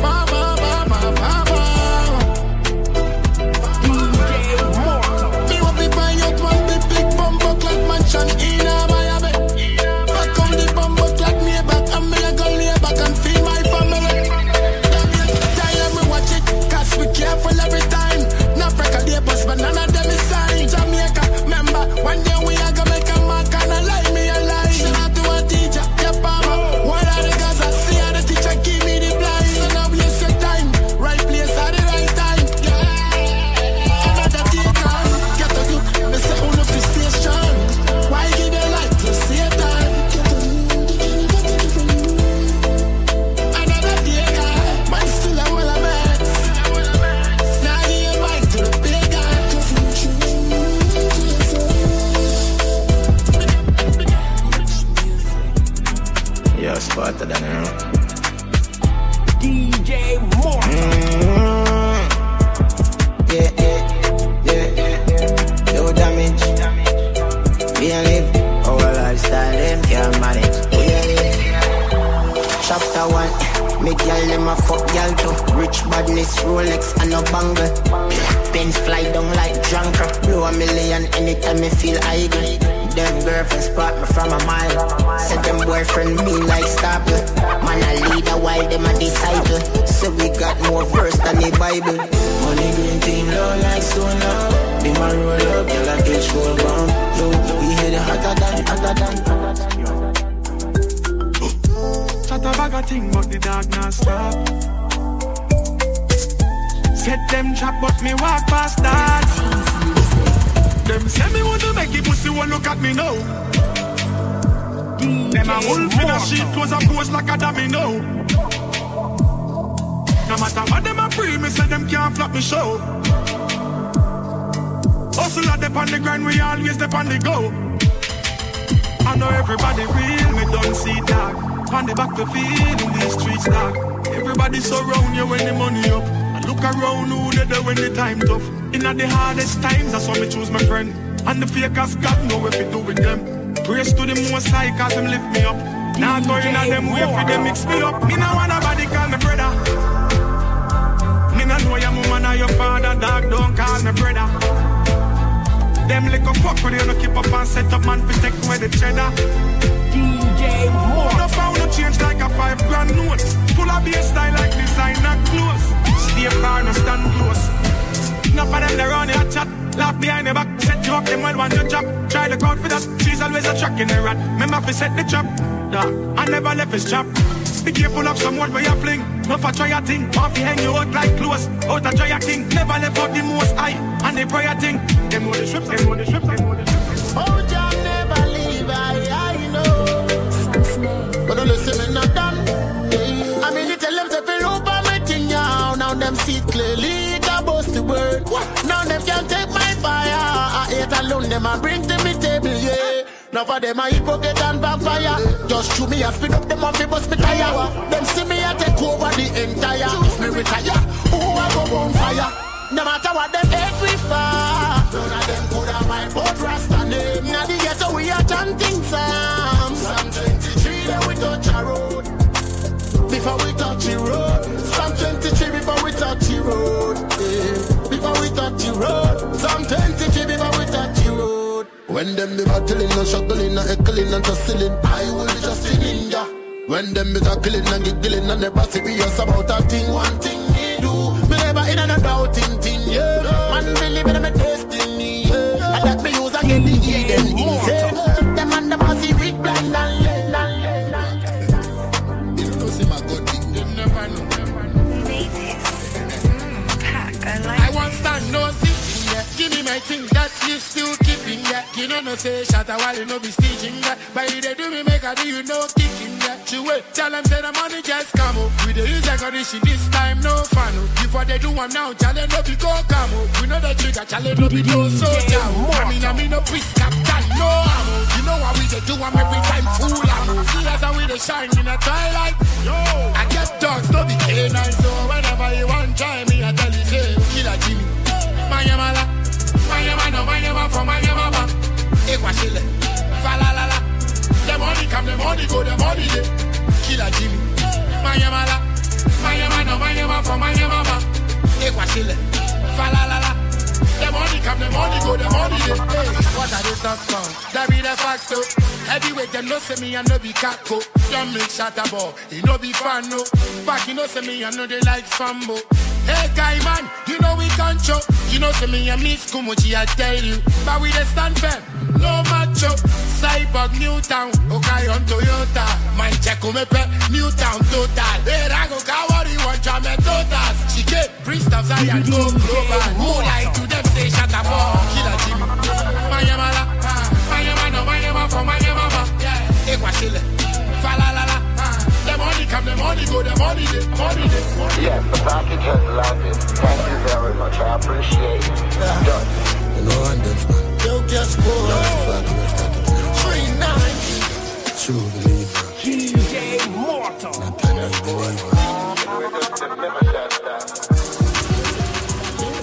Yeah, smarter than you know. DJ Morton. Yeah. No damage. We a live our lifestyle, them can't manage. We a live. Chapter 1. Make y'all them a fuck y'all too. Rich badness, Rolex and no bangle. Pens fly down like drunker. Blow $1 million anytime me feel idle. Them girlfriends spot me from a mile. Said them boyfriend me like staple. Man a leader while them a disciple. So we got more verse than the Bible. Money green team low like stone now. Be my roll up, girl I get roll bomb. Yo, we hear the hotter than. Shut a bag of thing but the dog not stop. Set them trap but me walk past that. Them say me want to make it pussy one look at me now. Them a wolf in a sheet close up pose like a domino. No matter what them a free, me say them can't flop me show. Hustle at them on the grind, we always step on the go. I know everybody real, me don't see that. On the battlefield in these streets dog. Everybody surround you when the money up. And look around who they do when the time tough. In the hardest times, that's why me choose my friend. And the fakers God know what we do with them. Praise to the most high cause them lift me up. Now going at them way for them mix me up. Me no want nobody call me brother. Me no know your mama or your father, dog, don't call me brother. Them little fuck when you no keep up and set up man for take away the cheddar. DJ Morton. No found no change like a 5 grand note. Full of bass style like designer clothes. Stay far, no stand close. Enough of them they run your chat. Laugh behind the back, set you up, them well want your job. Try the crowd for that, she's always a track in the rat. Remember if set the trap, I never left his trap. Be careful of some word where you fling. No for try a thing, off you hang you out like clothes. Out a try a king, never left out the most high. And they pray a thing, them know the strips, them know the strips, them know the strips. Oh, John never leave, I know. But don't listen, me not done. I mean, you tell them to fill up on my thing now. Now them see clearly, that boast the word. Now them can't take my fire. I hate alone, them and bring to me table, yeah. Now for them I hypocrite and backfire. Just shoot me and spin up them and fi bust me tire. Them see me I take over the entire. If me retire, who I go on fire. No matter what them hate we far. None of them could have my boat Rasta name. Now the ghetto we are chanting Psalms. Psalm 23 then we touch a road. Before we touch the road. Psalm 23 before we touch the road. Yeah. Before we touch the road. Psalm 23 before we touch the road. When them be battling and struggling and heckling and tussling, I will just in India. When them be tackling and giggling and never serious about a thing, one thing me do. Me never in and a doubting thing, yeah. Man believe in my destiny, yeah. And that me use again the Eden easy. Them and the bossy weak blind and you don't see my God big. You never know. I want stand no sitting, yeah. Give me my thing that you still keeping, yeah. You know no say shut a while you no be stitching, yeah. But you they do me make a do you no kicking, yeah. She wait, tell them say the money just come up. We the use a condition this time no fun. Before they do one now, challenge no be go come up. We know the trigger, challenge no be no so down. I mean no priest captain, no ammo. You know what we they do them every time full ammo. See us how we they shine in the twilight. Yo, I get dogs, no be canine. So whenever you want try me, I tell you say, Killer Jimmy. Mayamala, Mayama no Mayama from Mayama. Equashile, Falalala. The money come, the money go, the money day. Killer Jimmy. Mayamala, Mayama no Mayama from Mayama. Equashile, Falalala. The money come, the money go, the money day. Hey, what are they talk about? That be the facto. Heavyweight them no say me and no be caco. Don't make shot a ball, he no be fan no. Back you no say me and no they like fambo. Hey guy man, you know we control. You know say me and Miss Kumuchi I tell you. But we the stand firm, no macho. Cyborg Newtown, okay on Toyota. Man check me pe Newtown total. Hey Rago Kawari want jam me totas. She get priest of Zion go global. Who like to them say shut up all. Killer Jimmy, Mayamala, Mayama no Mayama from Mayama. Equashile, Falalala. The money come, the money go, the money day, money day. Yes, the package has landed. Thank you very much. I appreciate it. Done. You know I'm dead, man. Yo, guess what? 39. True believer. DJ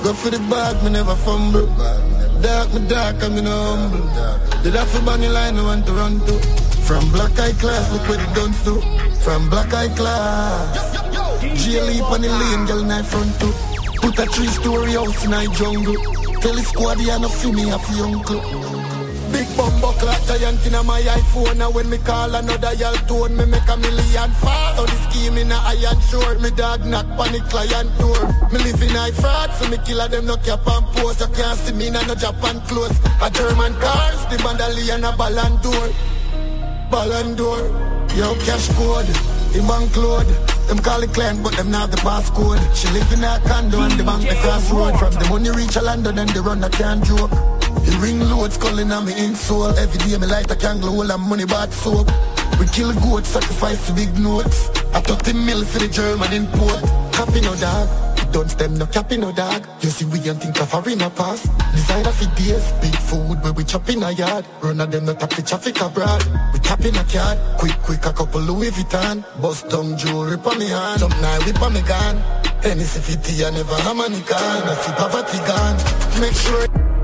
go for the bag, me never fumble. Dark, me dark, I'm in a humble. Did I feel bunny line, I want to run to. From black eye class, look what it done to. From black eye class. GLE on the lane, girl in front too. Put a 3-story house in a jungle. Tell the squad you not feel me, I feel uncle. Big bumbo clock giant in my iPhone. Now when me call another y'all tone, me make $1 million fall. So the scheme in a iron short. Me dog knock on the client door. Me live in high fraud, so me killer them no cap and post. You can't see me in no Japan clothes. A German cars, the Bandali and a Ballon d'Or. Ballon d'Or, yo cash code, the bank load. Them call it client, but them not have the passcode. She live in a condo and the bank the crossroad. From the money reach a London and the run I can't joke. The ring loads calling on me insole. Every day me light a candle, all and money bought soap. We kill goats, sacrifice the big notes. I 30 mil for the German import. Happy no dog, don't stem no cappy no dog. You see we don't think of arena pass. Designer for days, big food where we chop in a yard. Run of them not tap the traffic abroad. We tap in a card, quick a couple Louis Vuitton. Bust down jewelry pa me hand, jump now whip on me gun. Hennessy 50 I never have money can. I see poverty gone, make sure.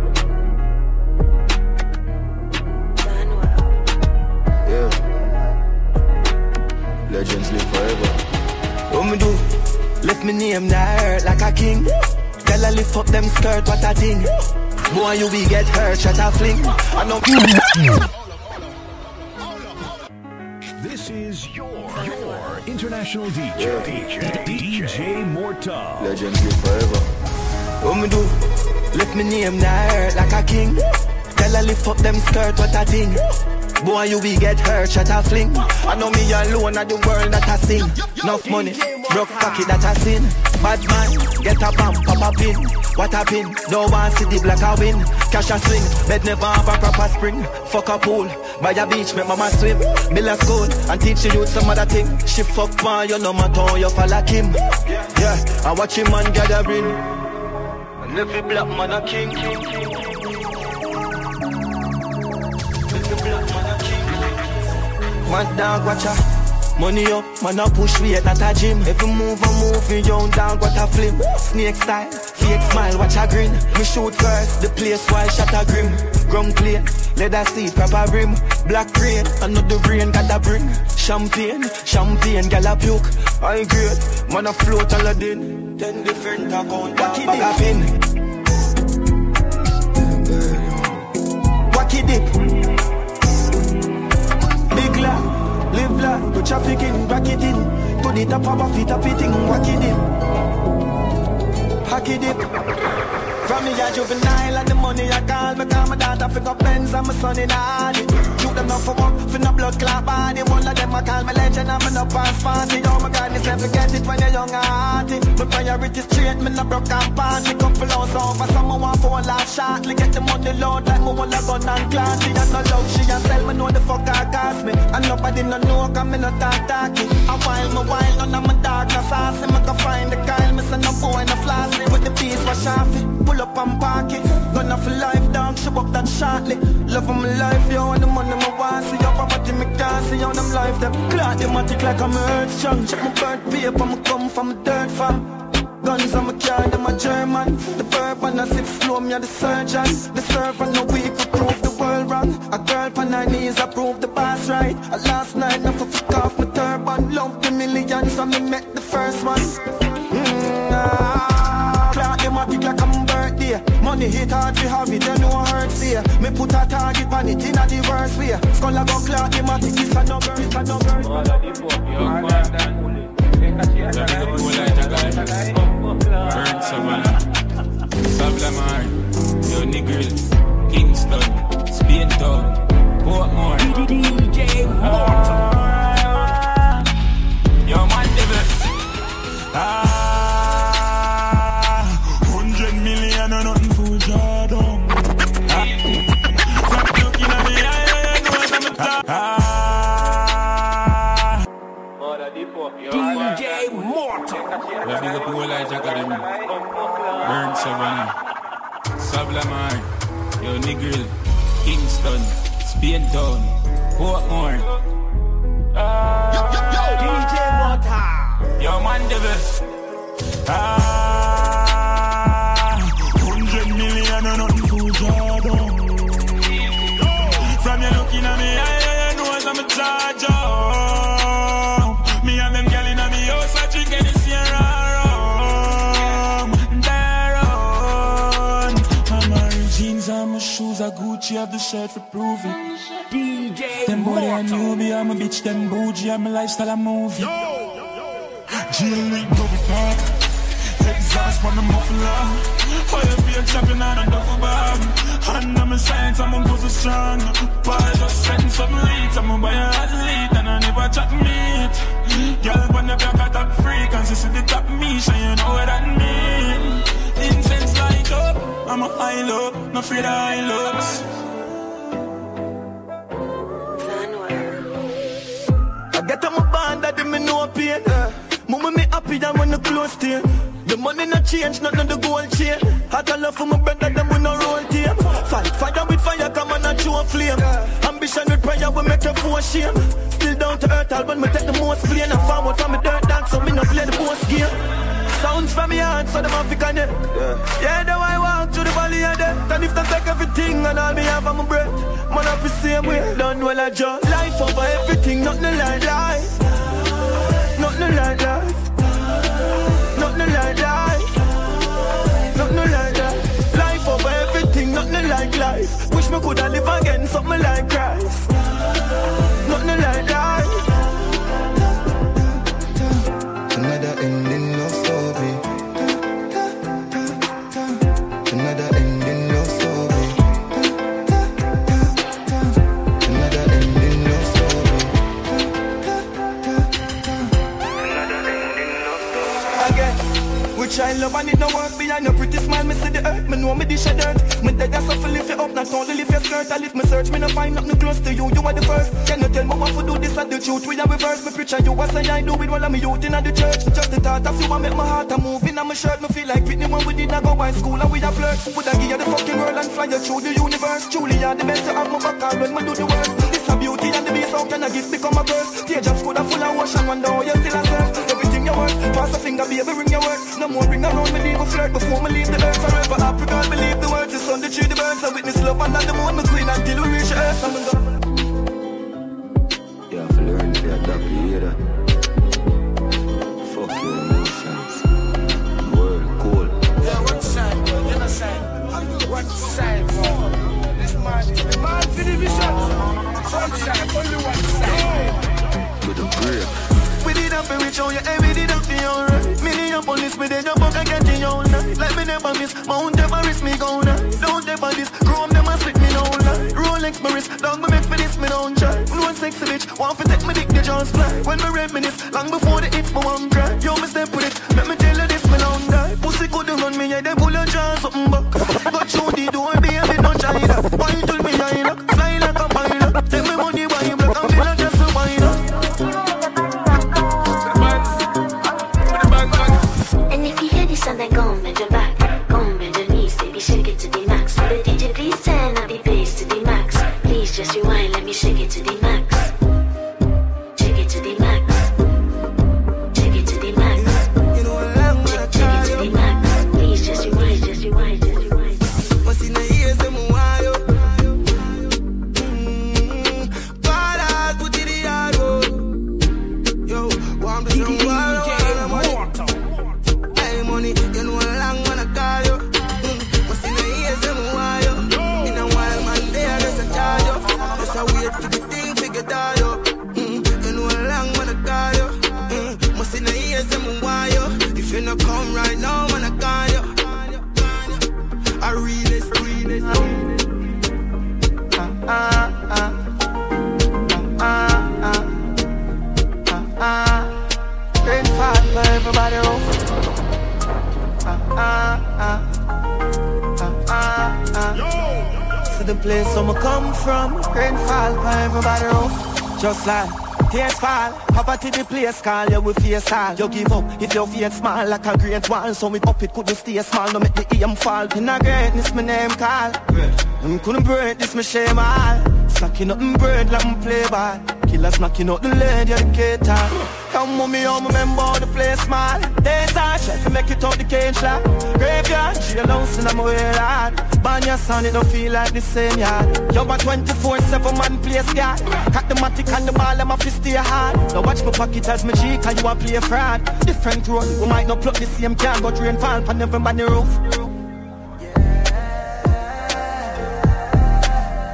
Legends live forever. What me do? Lift me name now hurt like a king. Girl I lift up them skirt, what a thing. Boy you will get hurt, shut a fling. I know. This is your international DJ, DJ Mortal. Legends live forever. What me do? Lift me name now hurt like a king. Girl I lift up them skirt, what a thing. Boy, you will get hurt, shut a fling. I know me alone at the world that I sing. Enough money, broke pocket that I sin. Bad man, get a bump, pop a pin. What a pin, no one see the black a win. Cash a swing, bed never have a proper spring. Fuck a pool, by a beach, make mama swim. Build a school, and teach you some other thing. She fuck man, you no matter how you fall like him. Yeah, I watch him man gathering. And every black man a king. Mad dog watcha, money up, man a push weight at a gym. Every move I move, me young dog what a flip. Snake style, fake smile, watch a grin. Me shoot first, the place why shot a grim. Grum plate, leather seat, proper brim. Black rain, another rain got a bring. Champagne, gal a puke. I great, man a float Aladdin. 10 different account, wacky bag a pin. Wacky dip. Big la, live la, go traffic in, back it in. To the top of a feet, up it in, wack it in. Hack it dip. From me a juvenile and the money I call. Me call my daughter for got Benz and my son in Hardy. You them not for work, for no blood clot body. One of them I call me legend and me no pass party. Oh my God, this never get it when you're young and hearty. My priority straight, me no broke and party. Couple hours over, someone want for a laugh shortly. Get the money load like me want a gun and classy. And no love, she and sell me know the fuck I cost me. And nobody no know, cause me no talky. A while, none of my dark, no saucy. Me can find the Kyle, me say no boy, no flossy. With the piece, wash off it. Pull up and park it. Gonna for life, dog, show up that shortly. Love of my life, yo, and the money my want. See your property, me can't see on them life. Them clock, them matic like I'm earth strong. Check my birth paper, me come from a dirt farm. Guns on my car, them a German. The bourbon, I sip slow, me a the surgeon. The servant, no week, we prove the world wrong. A girl on her knees, I prove the boss right. Last night, I fuck off my turban. Love the millions, so me met the first one. Clock, them matic like I'm money hit hard, we have it, you know I hurt fear. Me put a target on it in a diverse way. Skull a go clock, the matic is a number, it's a number. Burn Savannah, Sablamar, Yo Nigel, Kingston, Spain Town, Portmore, DJ Mortal, Yo man devil. 100 million or nothing for Jordan. Stop looking at me, I know what I'm DJ Mortal. We have the whole Elijah Academy. Burn Savannah, Sablamar, Yo Nigel, Kingston, Spain Town, Portmore. DJ Mortal. Yo man devil. Gucci have the shirt for prove it. DJ Them boy a newbie, I'm a bitch, them bougie, I'm a lifestyle, a movie. G-Elite double park. Exhaust on the muffler. Fire beer chopping on a duffel bag. And I'm a science, I'm a buzzer strong. Boy, just setting something late. I'm a buy a athlete and I never chat meat. Girl, when the back at top freak and she see the top me, so you know what that mean. Incense light up, I'm a high low, no afraid of high looks. I get on my band that me no pain. Mama me happy than when the close to you. The money not change, nothing the gold chain. Had a love for my brother, them we no roll team. Fight fire with fire, come on and show a flame. Ambition with prayer, we make you for shame. Still down to earth, I'll me take the most plane. And forward from me dirt dance, so me no play the post game. Sounds from me heart, so them have to connect. Yeah, the way I walk through the valley of death. And if they take everything and all me have on my breath, man up the same way, done well I just life over everything, nothing like life. Nothing like life. Nothing like life. Nothing like life. Life over everything, nothing like life. Wish me coulda live again, something like Christ. Nothing like life. Another ending, no story. Another ending, no story. Another ending, no story. Again, which I love and it no work behind your pretty smile. Me see the earth, me know me dish a dirt. Me dead as suffer lift you up, not only lift your skirt. I lift me search, me no find nothing close to you. You are the first. Can you tell me what to do this and the truth? We are reverse. Me preach and you what say I do with all of me youth in the church. Just the thought of you and make my heart a move in on my shirt. Me feel like Whitney when we did not go by school and we a flirt. Would I give you the fucking world and fly you through the universe? Truly you're the best to have my back all when we do the worst. This a beauty and the beast, how can a gift become a curse? Tears of school are full of ocean, wonder how you still a surf. Everything you work, pass a finger baby ring your work. No more bring around me leave a flirt before me leave the earth. Forever Africa, believe the words, the sun, the tree, the birds. I witness love and not the moon, my queen until we reach the earth. I'm gonna you have to learn to adapt to either. Fuck your emotions. World cool. Yeah, what side? You know side? What side? This man is the man for the vision. One side, only one side. With a grip. we did have to reach out your head, we did have to alright. Million police, me then jump up and get in all night. Like me never miss, Mount Everest me go now. Don't ever this, Chrome them and split me down line. Rolex me wrist, long me make for this, me don't try. No sexy bitch, want to take me dick, they just fly. When me reminisce, long before the hits, me one cry. Yo, me step with it, let me tell you this, me don't die. Pussy couldn't run me, yeah, they pull your jaw, something back. Got through the door, baby, don't try that. Why you tell me I look, fly like a pilot. Take me money, why you black, I'm feeling just a minor. And then go bend your back, go bend your knees, baby, shake it to the max. So the DJ please turn up the bass to the max. Please just rewind, let me shake it to the max. Shake it to the max. Shake it to the max. You know what I'm gonna shake it to the max. Please just rewind, just rewind, just rewind. What's in the ears, them wild. Bad ass, put it in the road. Yo, warm the sun, wild. Money, you know how long when I call you. What's in the ears and why you? In a while, man, there is a charge you. Just a wait for the thing to get out you. You know how long when I call you. What's in the ears and why you? If you not come right now, when I call you. I read it, read it. Rain fall for everybody else. See the place where I come from. Rain fall for everybody else. Just like tears fall, poverty the place call you with face all. You give up if your feet small like a great wall. So it up it couldn't stay small, no make the aim fall. In a greatness my name call. Couldn't break this my shame all. Snacking up and bread like me play ball. Killers knocking out the lady of the gator. Come with me home, remember the place small. Days are chef to make it out the cage lock. Graveyard, jail house and I'm way hard. Ban your son, it don't feel like the same yard. You're a 24/7 man place guard. Cut the matic and the ball, I'm a fist to your heart. Now watch my pocket as my cheek and you a play fraud. Different road, we might not plug the same can, but rain fall and never ban the roof.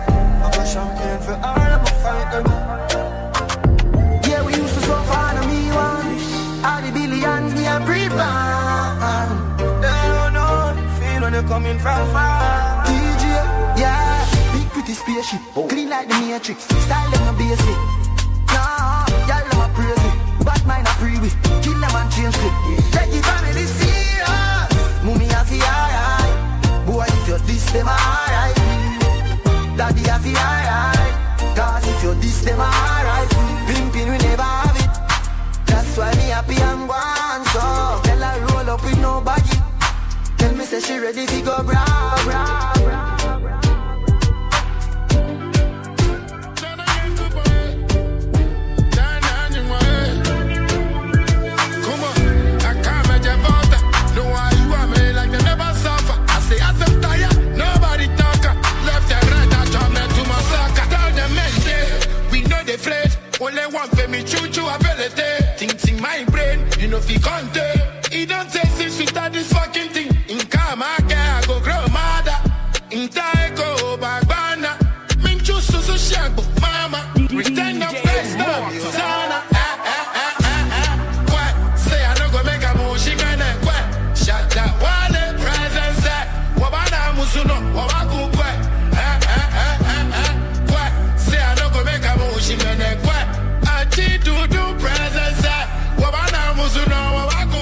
coming from far. DJ, yeah, big pretty spaceship, clean like the Matrix, style them no basic. Nah, y'all them a praise it, bad mind a freeway, kill them and change it. Let the family serious, mommy a fi alright. Boy, if you diss them alright, daddy a fi alright. Cause if you diss them alright, pimpin' we never have it. That's why me happy and gone. So tell her roll up with nobody. Tell me say she ready to go bra, bra, bra. Only one for me choo-choo ability. Things in my brain, you know fi contain. It don't taste it sweet at this fucking thing. In Kama, I go grow mother. In Taiko, Bagbana. Min choose to so shagbo, mama. Return of face, no, Sana. What? Say I don't go make a move, she gonna what? Shut that wale presence. Wabana musuno, wabaku what? What? Say I don't go make a move, she gonna what? Do presence, wabana musuno, wabaku.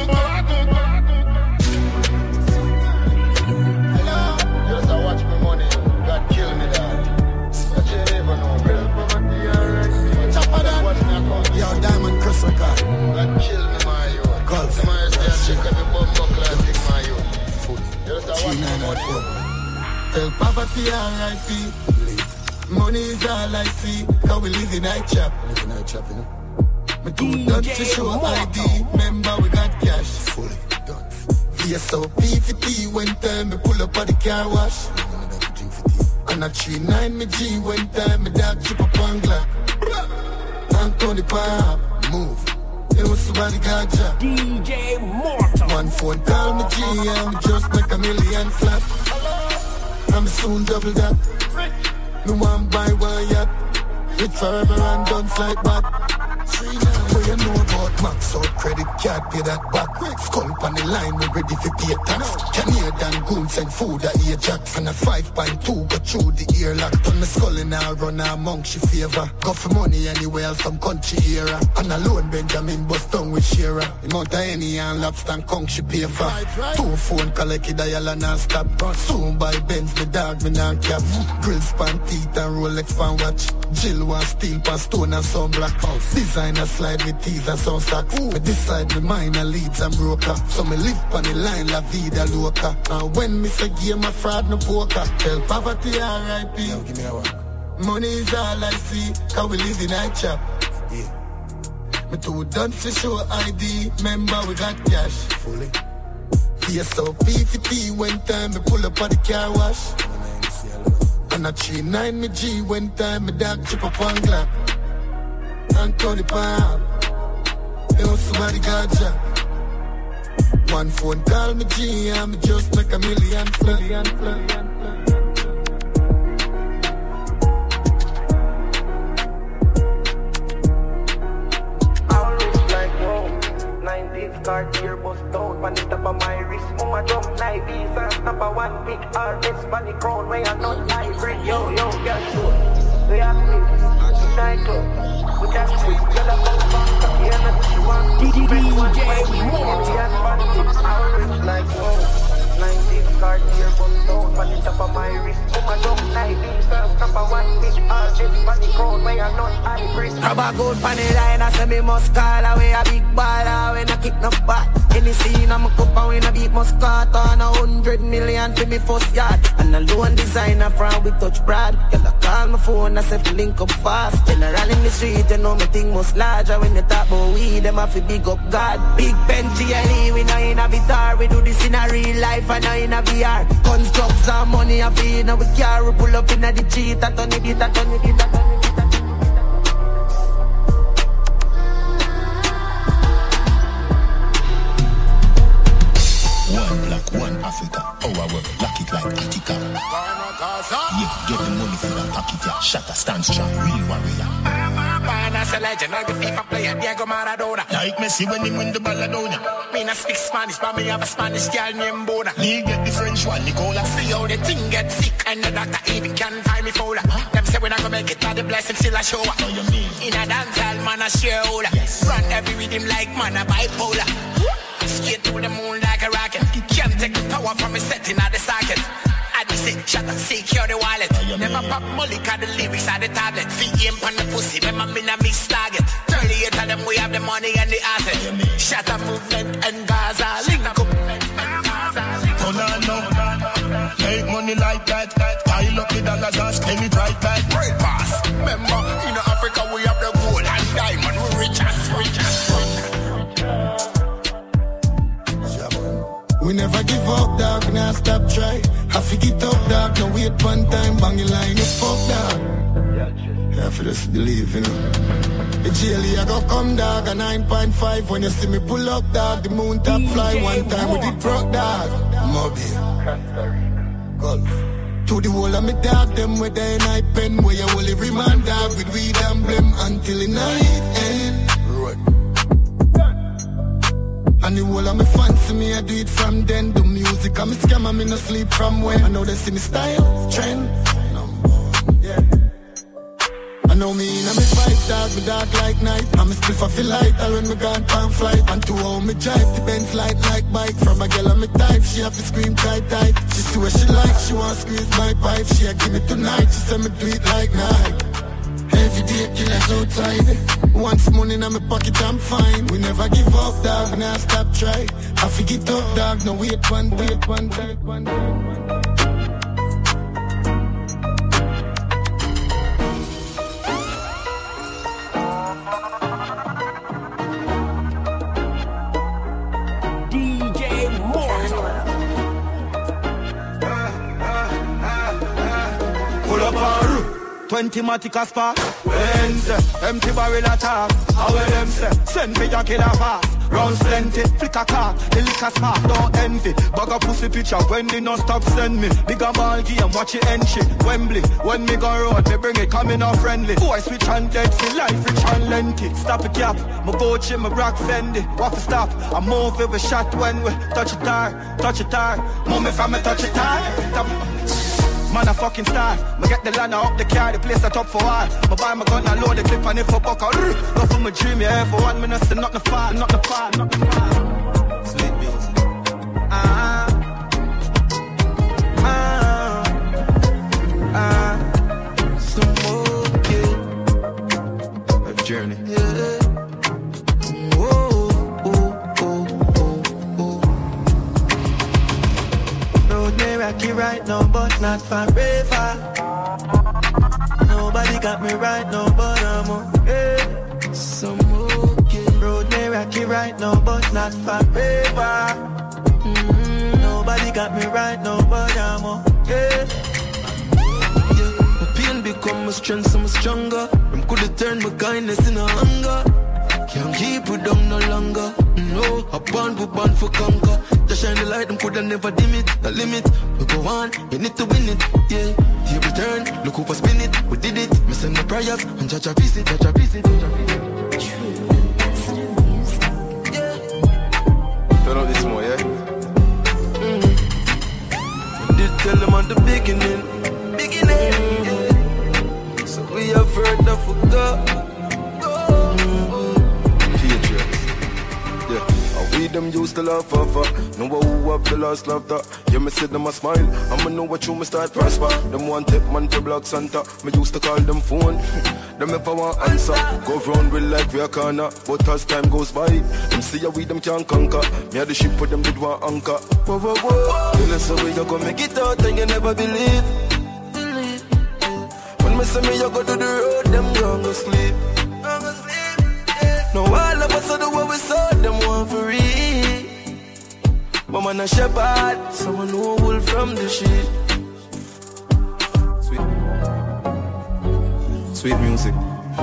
Hello, just watch my money. God kill me, dad. But you never know, real poverty, alright. Top of that, yo, Diamond Chris Record. God kill me, my youth. Golf. My stay check every bumbo classic, my youth. Just watch my money. Tell poverty, alright, money is all I see. How we live in high chop. Live in high chop, you know. Me too done to show ID. Remember we got cash. Fully done. VSOP 50 when time me pull up at the car wash. And a 39 me G when time me dog chip up on Glock. Anthony Pop, move. You know somebody got job. DJ Mortal. One phone call me G and me just make $1 million flat. I'm soon double that. Me want buy one yacht. With forever and guns like that. What you know about max out credit card, pay that back. Skull on the line, we ready for pay tax. Canadian goons and food at Ajax. And a 5.2 go through the ear lock. Turn my skull in a run among she favor. Go for money anywhere else from country era. And alone Benjamin bust down with Shera. Amount of any and lobster and conch she pay for. 2 phone collect it dial and not stop. Soon buy Benz, me dog, me non cap. Grill span teeth and Rolex fan watch. Jill want steel pan stone and some black house. Designer slide with teeth and some stocks. Me decide me minor leads and broker. So me live on the line la vida loca. And when me say game a fraud no poker. Tell poverty R.I.P. Yo, give me a walk. Money is all I see. Cause we live in high chop. Yeah. Me too done to show ID. Remember we got cash. Fully. VSOP 50 when time me pull up at the car wash. And a 39 me G when time me dog chip up on Glock. Anthony Pop, you know somebody got job. One phone call me G and me just make $1 million flat. Cartier bust down, pan the top of my wrist. Mama jump like visa, snap a one big RS, funny crown, where I not like break. Yo, girl, so we are please, night club, with that sweet, girl, I'm out back, yeah, not she want. DJ Mortal, rich like whoa. 90s Cartier bust down, pan the top of my wrist. Mama jump like visa, snap a one big RS, funny crown, where I not like break. Rubber gold pan the line, I say me must call away a big baller when I kick no back. Any scene I'm a cup and when I beat Muscat on 100 million for me first yard. And a loan designer from we touch Brad. Girl I call my phone, I say to link up fast. General in the street, you know me thing most larger. When you talk about weed, them have to big up God. Big Ben GLE, we know in a guitar. We do this in a real life and not in a VR. Guns, drugs and money I feed. Now we car, we pull up in a the cheat. I turn it, I turn it, I turn it. One Africa, oh I work, lock it like Attica. Yeah, get the money for that pocket, yeah. Shatter, stand strong, real warrior. that's a legend. Like the FIFA player, Diego Maradona. Like Messi when he win the Balladona. Me not speak Spanish, but me have a Spanish girl named Bona. Me get the French one, Nicola. See how the thing get sick, and the doctor even can't find me folder. Them say when I go make it, not the blessing still a show. In a dance hall, man a shareholder. Run every rhythm like man a bipolar. Straight to the moon like a rocket. Can't take the power from me setting at the socket. I just say, shut up, secure the wallet. Never pop molly, cause the lyrics are the tablet. Feet aim on the pussy, remember me not miss target. 38 of them, we have the money and the assets. Shut up, movement and Gaza. Link up. Hold on now. Make money like that. Pile up the dollars and spend it right back. Great pass. Remember, in Africa we have the gold and diamond. We rich as. We never give up, dog, we not stop try. I figure it up, dog, no wait one time, bang your line, you fuck, dog. Yeah, for just believe, you know. The jelly, I go come, dog, a 9.5. When you see me pull up, dog, the moon top fly. One time with the broke, dog. Mobile. Golf. To the whole of me, dog, them with the night pen. Where you only remind, dog, with weed and blame until the night end. And the whole of me fancy me, I do it from then. The music, I'm a scammer, me no sleep from when. I know they see me style, trend. Yeah. I know me in a me fight, dog, me dark like night. I'm a spliff off the light, all when me gone pan flight. And to how me drive, the Benz light like bike. From a girl on me type, she have to scream tight. She see what she like, she want squeeze my pipe. She a give me tonight, she say me do it like night. Every day killers outside. Once money in my pocket, I'm fine. We never give up, dog, we not stop try. I figure it up, dog, no wait one day. DJ Mortal. Pull up on roof. 20 matic a spark. Wednesday, empty barrel attack. How will them say? Send me your killer fast. Round plenty, flick a car, the liquor spark, don't envy. Bag a pussy picture when they non stop send me. Bigger ball game, watch it entry. Wembley, when me go road, me bring it, coming out friendly. Boy switch and dead, feel life rich and lengthy. Stop it cap, my Gucci, my rock Fendi. What to stop, I move with a shot when we touch it hard. Move me from me touch it hard. Man a fucking star. Me get the ladder up the car, the place I top for all. Me buy my gun and load the clip and if I buck out. Go for my dream, yeah, for 1 minute, so not the fall. Sweet music. Smoke it. A journey. Yeah. Rocky right now, but not forever. Nobody got me right now, but I'm okay. Some okay. Road me rocky right now, but not forever. Nobody got me right now, but I'm okay. Yeah. My pain become my strength, so I'm stronger. I'm coulda turned my kindness into hunger. Can't keep it down no longer. No, I born for conquer. Just shine the light, them coulda never dim it. The limit, we go on, you need to win it. Yeah, table turn, look who for spin it. We did it, me send my prayers, and judge a visit. Yeah. Turn out this more, yeah? I did tell them at the beginning. Yeah. So we have heard that forgot. We them used to laugh off. Know who up the last laughter. Yeah, me see them a smile. I'ma know what you me start prosper. Them one tip man to block Santa. Me used to call them phone. Them if I want answer. Go round real like we a corner. But as time goes by, them see how we them can't conquer. Me had the ship with them did one anchor. Whoa. Tell us how we you gonna make it out and you never believe. When me say me you go to the road, them gonna sleep. No, all of us are the way we saw them one for real. But man a shepherd, someone who wool from the sheep. Sweet music.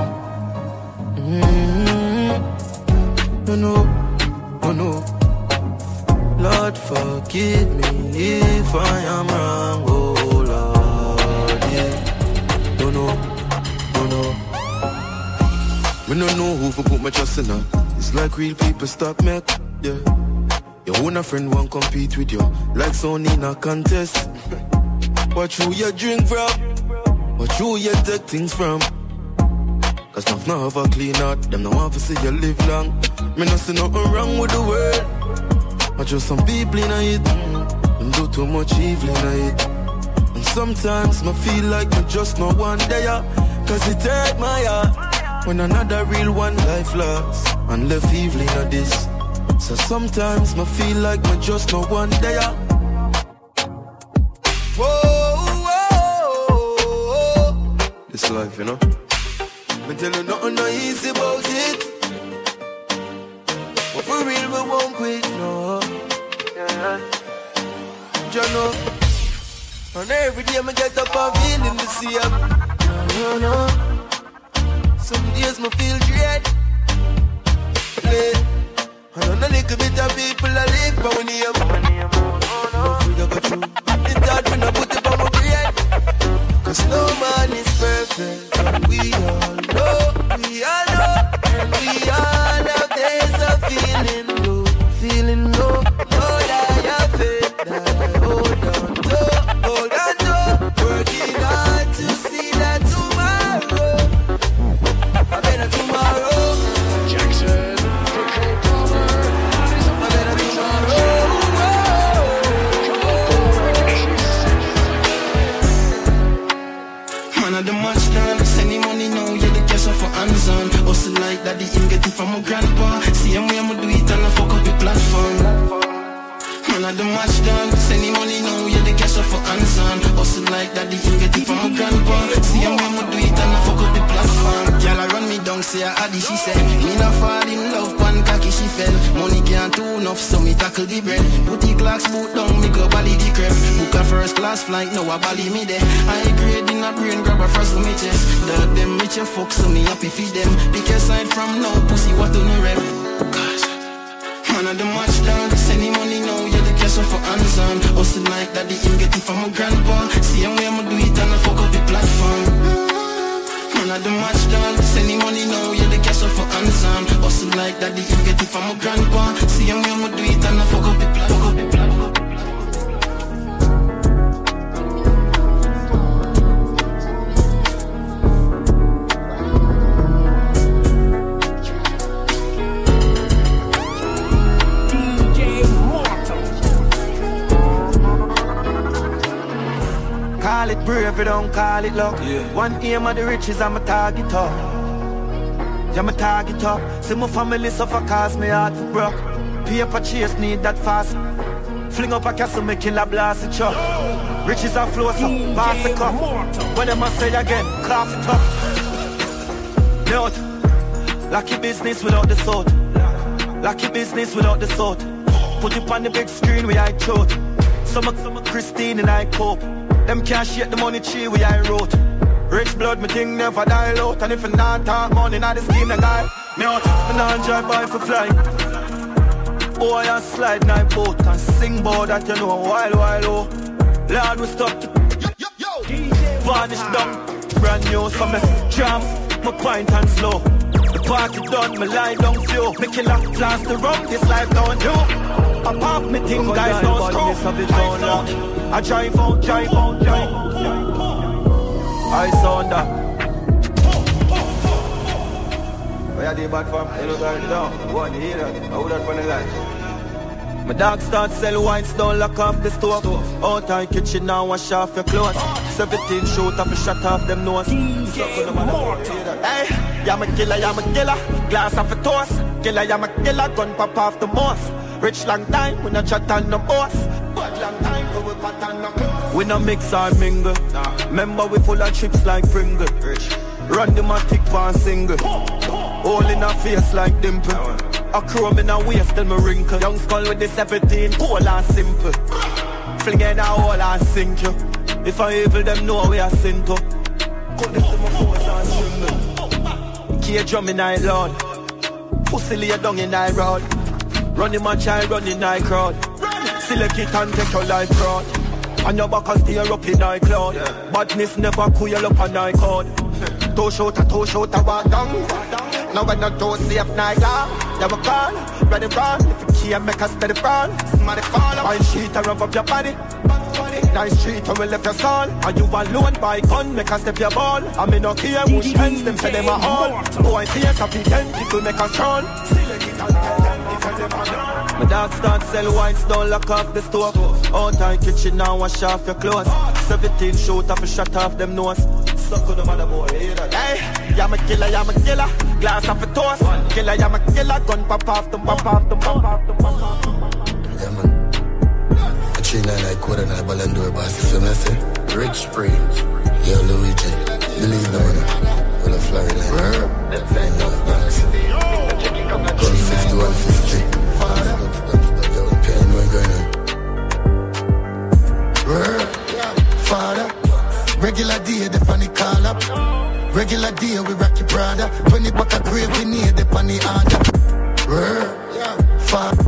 No. Lord, forgive me if I am wrong. Oh Lord, yeah. No. Me no know who for put my trust in her. It's like real people stop me, yeah. Your own a friend won't compete with you, like Sony in a contest. What who you drink from? What who you take things from? Cause now have a clean heart, them no want to see you live long. Me no see nothing wrong with the world. I just some people in it, them do too much evil in it. And sometimes me feel like me just no one there. Cause it hurt my heart when another real one life lost and left evil in this. So sometimes me feel like me just no one there. Whoa. This life, you know. Me tell you nothing no easy about it. But for real we won't quit, no. You know. And every day me get up and feeling the same. No. Some days me feel dread. And a little bit of people I live for when you have. It's hard when I put it on my brain. Cause no man is perfect. We all know. And we all have days of feeling low. Lord, I have faith that I hold on to. Working hard to see that tomorrow. I better tomorrow. Jackson. The much done, send the money now, yeah, the cash off for Amazon. Hustle like that, the in get it from my grandpa. See him way I'ma do it and I fuck up the platform. Man, I the much done, send the money now, yeah, the cash off for Amazon. Hustle like that, the in get it from my grandpa. See him way I'ma do it and I fuck up the platform. Girl, I run me down, say I had it, she said. Me not fall in love, pan cocky, she fell. Money can't do enough, so me tackle the bread. Booty clocks boot down, me go bally the crib. Book a first class flight, now I bally me there. I grade in a brain, grab a first to me chest. Dog them rich and fuck, so me happy feed them. Pick a side from now, pussy, what do no rep? Cause man, I the match down, send the money now, yeah, the cash off for Amazon. Hustle like that, the in get it from my grandpa. See him way I'ma do it and I fuck up the platform. Man, I the match down, send the money now, yeah, the cash off for Amazon. Hustle like that, the in get it from my grandpa. See him way I'ma do it and I fuck up the platform. Call it brave, don't call it luck. One aim of the riches, I'm a target up. Yeah, I'm a target up. See my family suffer cause me heart for broke. Paper chase need that fast. Fling up a castle, me kill a blast it up. Riches are flow, so pass the cup. When them I say again, cough it up. Note, lucky business without the sword. Lucky business without the sword. Put it on the big screen where I choke. Some Christine and I cope. Them can't shake the money tree where I wrote. Rich blood, me thing never die out. And if you not talk money, not the scheme, the guy. Note, me not drive by for flying. Boy, I slide night boat and sing bout that you know while oh. Lord, we stop to vanish down. Brand new, so me jam, my pint and slow. The party done, me lie down flow. Me kill a blast the rum, this life don't do. I pop me thing, guys don't screw. I drive out. I saw that. Where are they bad from? They look like down. Go on, you hear that? I would have put it like. My dog start sell wines, don't lock off the stove. Out of kitchen now, wash off your clothes. 17 shoot off a shot off them nose. Hey, I'm a killer. Glass off a toast. Killer, I'm a killer. Gun pop off the moss. Rich long time, we no chat on no boss. Bad long time, so we pat on no boss. We no mix or mingle. Remember we full of chips like Pringle. Run the matic pan single. All in our face like dimple. A chrome in our waist till me wrinkle. Young skull with the 17, cool and simple. Fling in a hole and sink you. If I evil them know we are sin to. Cut this to my force and symbol. Key drum in I lord. Pussy lay down in I road. Run the match I run in I crowd. Select it and take your life fraud. And your back and steer up in I cloud. Badness never cool up on I code. two shoot, a walk down. Now when I do safe night, yeah, we call, ready run. If you can't make us steady run, somebody fall up. Wine sheet and rub up your body. Nice street and we left your soul. And you alone by gun, make us step your ball. I mean no care who spends them, say them a all. Boy, see us up in 10, people make us strong. My dog start sell wines, don't lock off the stove. Out in kitchen now, wash off your clothes. 17 shoot off a shot off them nose. Suck on the mother boy, hey, yeah, I'm a killer, glass off a toast. Killer, I'm a killer, gun pop off them, pop off them, pop off them, pop off them. Yeah, man. A 399 quarter night Ballandor boss, you feel me? I say, Rich Spree, yo, Luigi, believe the money. Well, a Florida, gun 5150. Father, regular day, the panic call up. Regular day, we rock your brother. When it back a grave, we need the panic order. Father.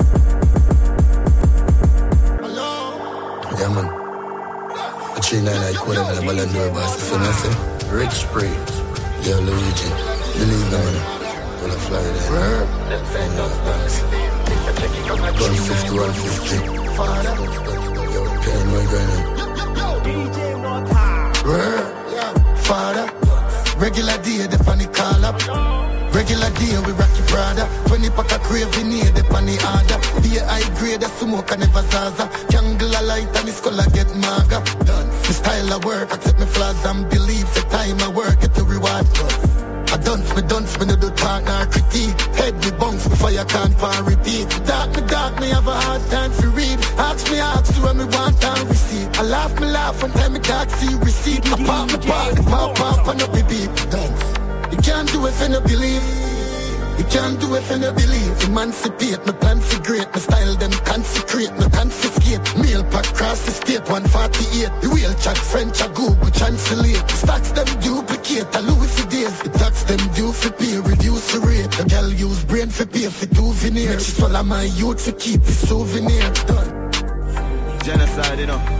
Yeah, man. A 399 quarter night Ballandor boss, you feel me? I say, Rich Spree, yo, Luigi, believe the money. Well, a Florida, gun 5150. Yo, pain, we're going Father, regular day, the panic call up. Regular day, we rock your brother. When you pack a crave, we need the panic order. Be a high grade, a smoke and never zaza. Candle a light and his color get maga. The style of work, accept me flaws and believe the time I work, get the reward. I dunce, me no do talk nor critique. Head me bounce before you can't pan repeat. Dark, me have a hard time to read. Ask me when me want and receive. I laugh when time me dark see receipt. I pop, and up beep. Dance. You can't do it if you no believe. You can't do it if you no believe. Emancipate, me plan for great. Me style them consecrate, me confiscate. Meal pack cross the state, 148. The wheel chat, French, a Google, translate. The stocks them duplicate, a Louis for days. The tax them due for pay, reduce the rate. The girl use brain for pay, for two veneers. She swallow my youth for keep the souvenir. Done. Genocide, you know.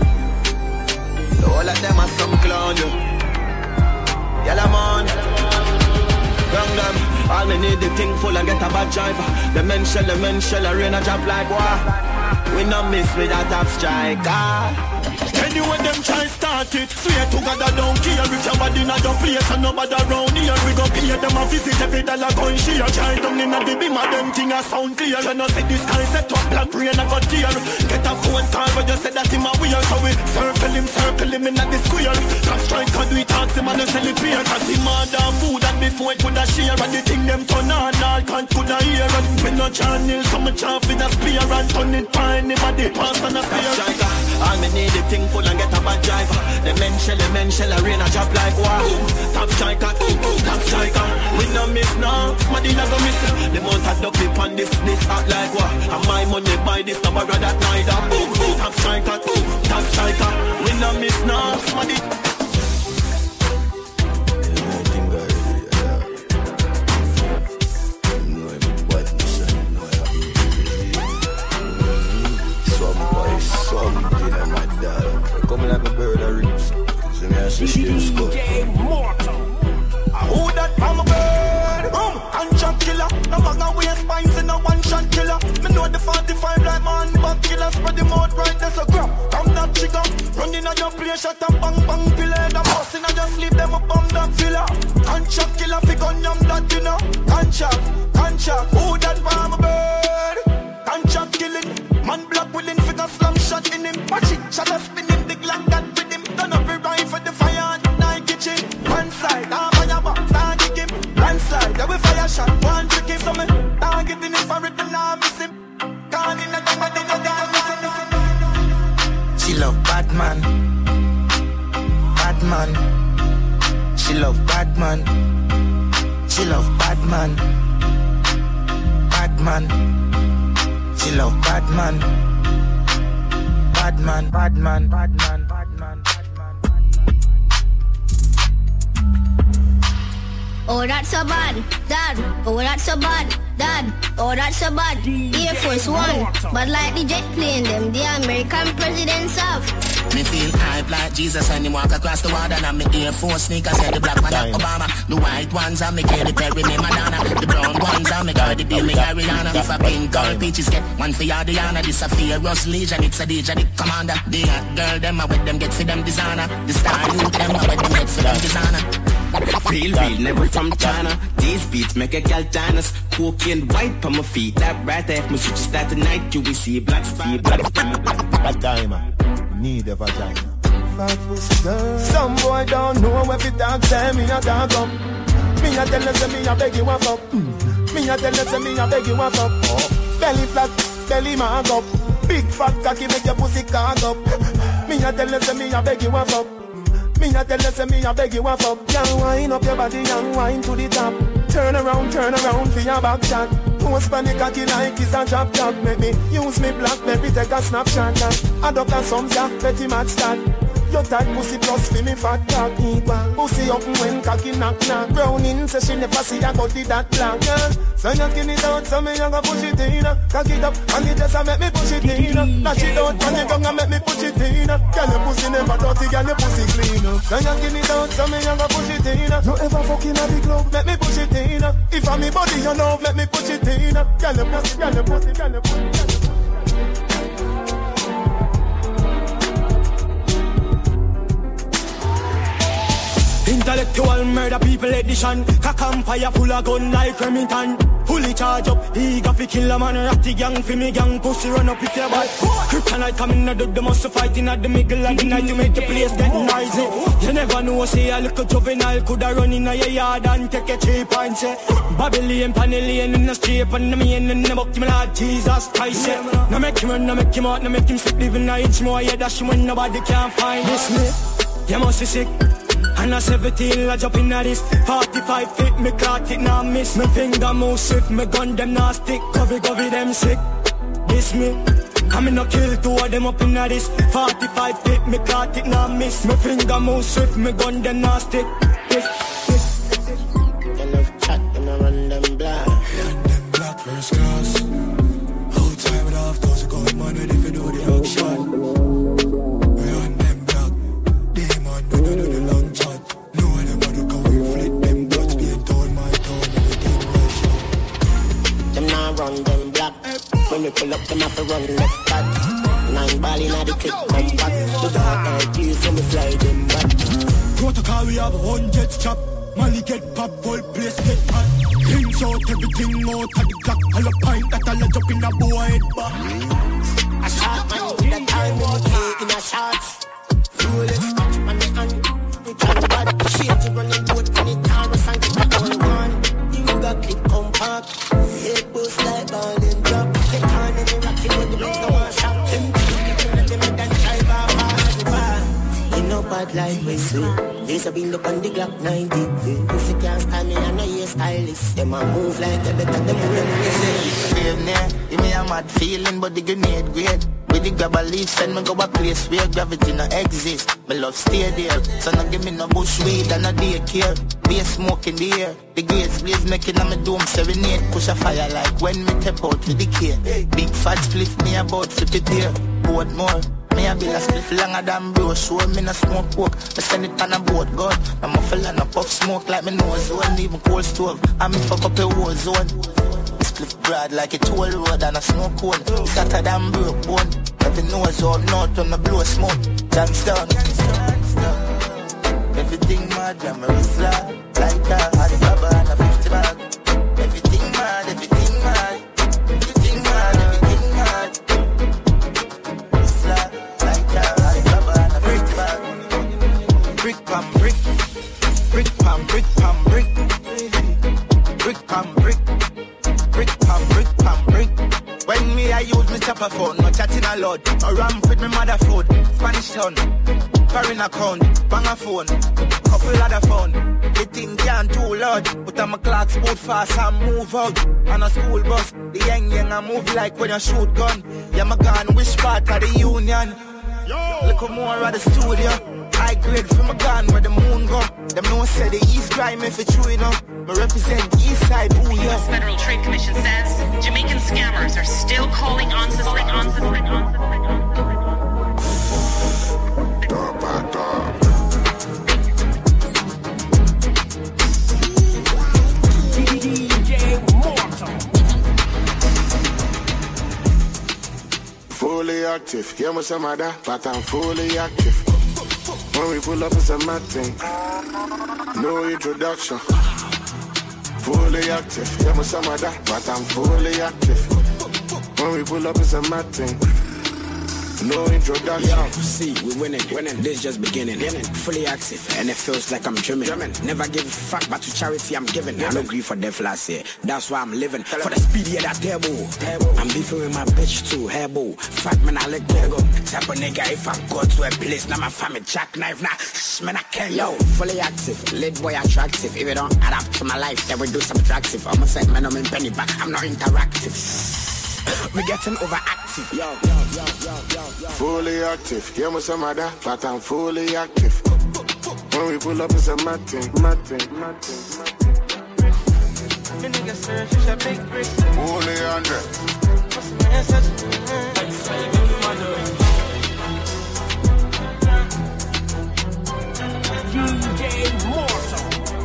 All of them are some clown, you. Yalla man. Wrong them. All me need the thing full and get a bad driver. The men shell, a rain a drop like water. We no miss with a top striker. Tell you when them try start it. Swear to God I don't care if your body not your place and nobody around here. We go pay them a visit every dollar gun share. Try down in the beam of them thing a sound clear. You know see this guy set up black rain a got tear. Get a phone call but you said that him a weird. So we circle him in the square. Top striker do it ask him and sell it clear. Cause him order food and before it coulda share. And the thing them turn on all can't coulda hear. And me no channel so me chop with a spear. And turn it fine anybody pass on a spear. All me need the thing full and get a bad driver. The men shell, a rain a drop like war. Top striker, top striker. We no miss now, somebody not go miss. The mount a duck lip on this act like war. And my money buy this, no borrow that neither. Top striker, we no miss now, somebody. Coming like a bird of ribs. DJ Mortal. Who that from a bird? Contract killer. No bag of waste spines in a one shot killer. Me know the 45 like man, but killer spread the mouth right there's a grab. From that trigger. Running on your play, shut up, bang bang pillar. The boss in a just leave them up on that villa. Contract killer, fi gun yam that you know. Contract. Who that from a bird? Contract killing. Man black willing figure slam shot in him. Watch it, shut up, spin him, the glock that with him. Turn up the rifle for the fire and night kitchen. One side, now fire box, now kick him. One side, there we fire shot, one trick him. So me, targeting him for it, now miss him. Gone in the dumb, I think I got missing. She love bad man. She love bad man. She love bad man. She love bad man. Bad man. Oh, that's so bad, Dad. Oh, that's so bad. Dad, oh that's so bad. Air Force One, but like the jet plane them, the American presidents have. Me feel hype like Jesus and he walk across the water. And me Air Force sneakers and the black one at Obama. The white ones and me Katy Perry, me Madonna. The brown ones and me Cardi B, me Ariana. If a pink girl peaches get one for your Diana. This a Fearless Legion, it's a DJ, the commander. The hot girl, them a with them get for them designer. The star youth, them a with them get for them designer. Real, never from China. These beats make a gal dance. Cocaine white on my feet. That right there, if my switch start tonight, you will see black spot. Black diamond, need a vagina. Fat pussy girl. Some boy don't know if it dog say me a dog up. Me a tell you say me a beg you walk up. Me a tell you say me a beg you walk up. Belly flat, belly mag up. Big fat cocky make your pussy cock up. Me a tell you say me a beg you walk up. Me a tell you say me a beg you a fuck. Young wine up your body, young wine to the top. Turn around for your back shot. Post panic cocky like it's a drop top. Make me use me BlackBerry take a snapshot. I duck a some ya, petty match start. Your tight pussy plus for me fat cock equal. Pussy up when cocky knock. Browning say she never see a body that black. So you skin it out, so me you go push it in. Cock it up and it just a make me push it in. Dash it out and it tongue and make me push it in. Girl your pussy never dirty, girl your pussy clean. So you skin it out, so me you go push it in. You ever fucking a big club, make me push it in. If I'm me body you love, make me push it in. Girl your pussy, girl your pussy, girl your pussy. Intellectual murder people edition. Cock and fire full of gun like Remington. Fully charge up, eager fi kill a man. Ratty gang fi me gang, pussy run up if you're bad. Kryptonite coming out of the muscle fighting at the middle of the night to make the place get noisy. You never know, say a little juvenile coulda run in a yard and take a cheap and say Babylon, Panellian in the street and me and the buck him like Jesus Christ. No make him run, no make him out, no make him sleep. Living a inch more, yeah dash him when nobody can find this me. You must be sick. And a 17, I jump in at this 45 feet, me caught it, now miss. Me finger move swift, me gun them now stick. Covey, them sick. This me, I me no kill two of them up in at this 45 feet, me caught it, now miss. Me finger move swift, me gun them now stick. This. They love chat, them a run them black. Run them black first class. Whole time it off, cause you going man ready for do the action. Run them black. When we pull up, them have to run left back. 9 ball in the clip, come back. The dark eye keys, so we fly them back. Protocol, we have 100 chop. Money get pop, whole place get hot. Things out, everything out of the clock. All a pint that I'll jump in a boy head back. A shot man with a time in the in a shots. Rolex scotch on the hand. We can bad shit, you running boat on the car, and get back on one. You got clip compact. Head boost like ball and drop. They can't even rock it when the rings go on shop. Them people in the middle and drive off. You know bad like we sweet. There's a build up on the Glock 90. If you can't stand me, I know you're stylist. Them a move like they better them run. Give me a mad feeling, but the grenade great. With the grab a leaf, send me go a place where gravity no exist. Me love stay there, so no give me no bush weed and no daycare. Be a smoke in the air, the gates blaze making on my dome serenade. Push a fire like when me tap out with the care. Big fat spliff me about flip it there. Boat more, me a bill a spliff longer than bro. Show me no smoke pork, me send it on a boat god. I'm a fella no puff smoke like me nose zone. Even cold stove, I'm in fuck up a war zone. Split broad like a toll road and a smoke cone. It's hotter than broke bone. Every nose up north when I blow smoke. Jackstown. Everything mad, I'm a wristler. Like that, Alibaba and a 50 bag. Everything mad, everything mad. Everything mad, everything mad. Wristler. Like that, Alibaba and a 50 bag. Brick pam brick. Brick pam brick pam brick. Brick pam brick. Brick pam brick pam brick. When me I use me chopper phone, no chatting a lot. I ramp with me mother food, Spanish town, foreign account, bang a phone, couple other phone. The thing can't too loud, but I'm a clock boot fast and move out. On a school bus, the young I move like when you shoot gun. Yeah, my gun, which part of the union? Look more at the studio. like grade from a gun where the moon go. Them no say the East crime if it's true, you know. Me represent the East side, ooh, yeah. U.S. Federal Trade Commission says Jamaican scammers are still calling on Fully active, yeah, me some of that, but I'm fully active. When we pull up, it's a mad thing. No introduction. Fully active, yeah, me some of that, but I'm fully active. When we pull up, it's a mad thing. No introduction. Yo, see, we winning. This just beginning. Fully active, and it feels like I'm dreaming. Never give a fuck, but to charity I'm giving. I don't grieve for death last year. That's why I'm living. For the speedy of that turbo. I'm beefing with my bitch too, hairball. Fat man, I let go. Type of nigga, if I go to a place, now my family jackknife, nah, man, I can't. Yo, fully active, lit boy attractive. If it don't add up to my life, then we do subtractive. I'm a set man, I'm in penny, but I'm not interactive. We getting overactive, yo. Fully active, yeah, me some of that, but I'm fully active. When we pull up, it's a mad thing. Fully 100. DJ Mortal.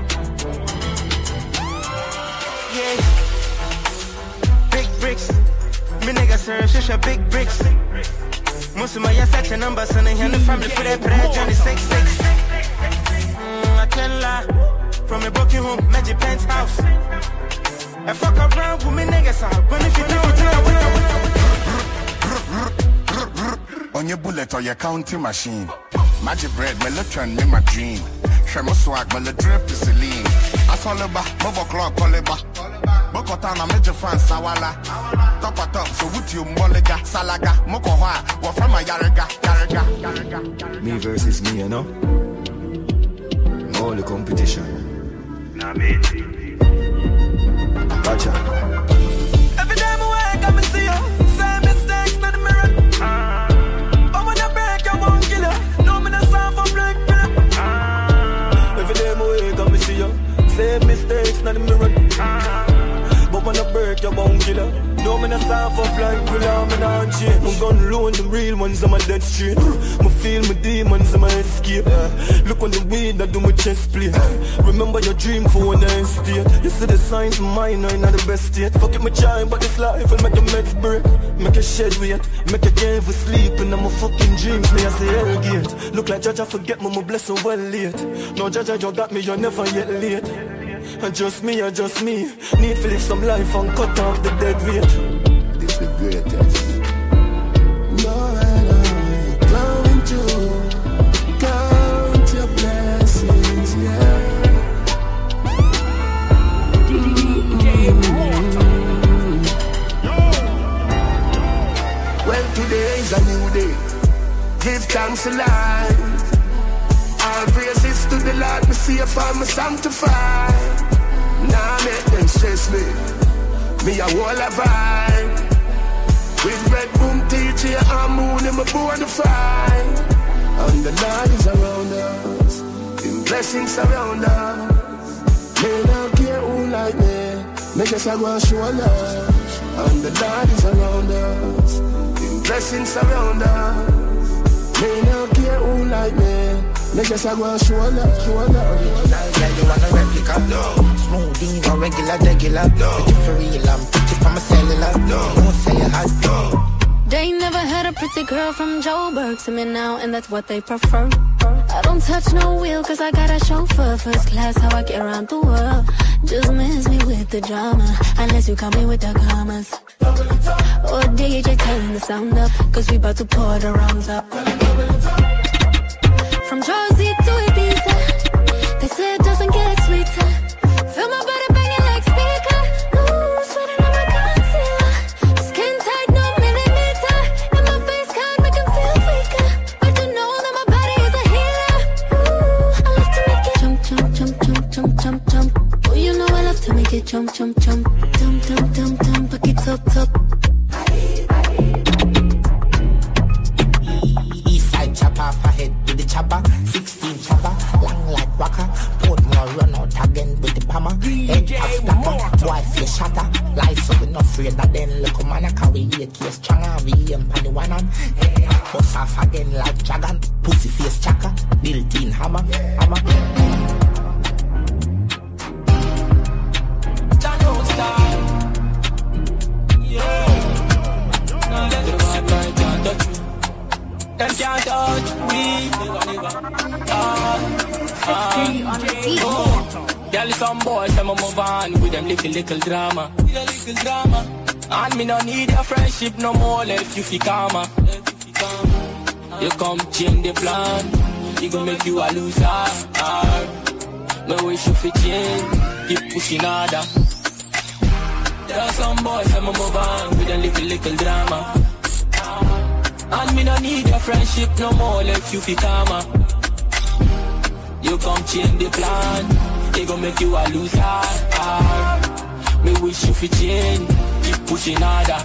Yeah. Big bricks. Me nigga serve shish a big bricks. Most of my ass at your numbers and I hand the family for that bread Johnny 6-6. I can't lie. From a broken home, magic penthouse. I fuck around with me niggas out. But if you don't On your bullet or your counting machine. Magic bread, me look me my dream. Share my swag, me drip is lean. I saw the bar, move o'clock, call it back. Bokotana major fan sawala. Top a top, so with you molega, salaga, mokoha, what from my yaraga. Me versus me, you know. All the competition. Nah, me. Gotcha. every time I wake up, I see you. Same mistakes, not the mirror. But when I break, I won't kill you. No, me not sound for black pillar. Every day I wake up, I see you. Same mistakes, not the mirror. But when I break, you won't kill her. No, me not stand for blind pillar, me not change. My gun low and the real ones on my dead street. Me feel my demons on my escape. Look on the weed that do my chest play. Remember your dream for when I estate. You see the signs of mine, I'm not the best state. Fuck it, my child, but this life will make your meds break. Make a shed weight, make a game for sleeping. I'm a fucking dreams, me I say hell gate. Look like Judge, I forget me, my blessing well late. No Judge, you got me, you're never yet late. Adjust me. Need to live some life and cut off the dead weight. This the greatest. Going to count your blessings, yeah. Well, today is a new day. Give thanks to life. All praises to the Lord, me see if I'm sanctified. Nah, make them stress me. Me a wall of vibe. With red boom teacher and moon in my bona fide. And the Lord is around us. In blessings surround us. Me not care who like me. Me just a go and show love. And the Lord is around us. In blessings surround us. Me not care who like me. Make us a go and show love. Like you want a replica, no. Smooth in or regular, no. But you for real, I'm pretty from a cellular, no. Don't say you had, no. They never had a pretty girl from Joburg to me now, and that's what they prefer. I don't touch no wheel, cause I got a chauffeur. First class, how I get around the world. Just miss me with the drama, unless you come in with the commas. Or DJ turn the sound up, cause we about to pour the rounds up. From Jersey to Ibiza, they say it doesn't get sweeter. Feel my body banging like speaker. Ooh, sweating on my concealer. Skin tight, no millimeter. And my face card make him feel weaker. But you know that my body is a healer. Ooh, I love to make it jump, jump, jump, jump, jump, jump, jump. Oh, you know I love to make it jump, jump, jump. Jump, jump, jump, jump, back it up, top. East side chop off her head with the chopper. 16 afraid that then look man I carry a case stronger VM pan the one on. Bust off again like Jagan, pussy face chaka, built-in hammer. Don't stop. Yeah. Now let the bad boy can't touch me. Them can't touch me. Girl, some boys, them move on with them little drama. And me no need your friendship no more, left you fi karma. You come change the plan, it gon' make you a loser. Me wish you fi change, keep pushing harder. There are some boys, them move on with them little drama. And me no need your friendship no more, left you fi karma. You come change the plan, it gon' make you a loser. Me wish you fi change, keep pushing harder.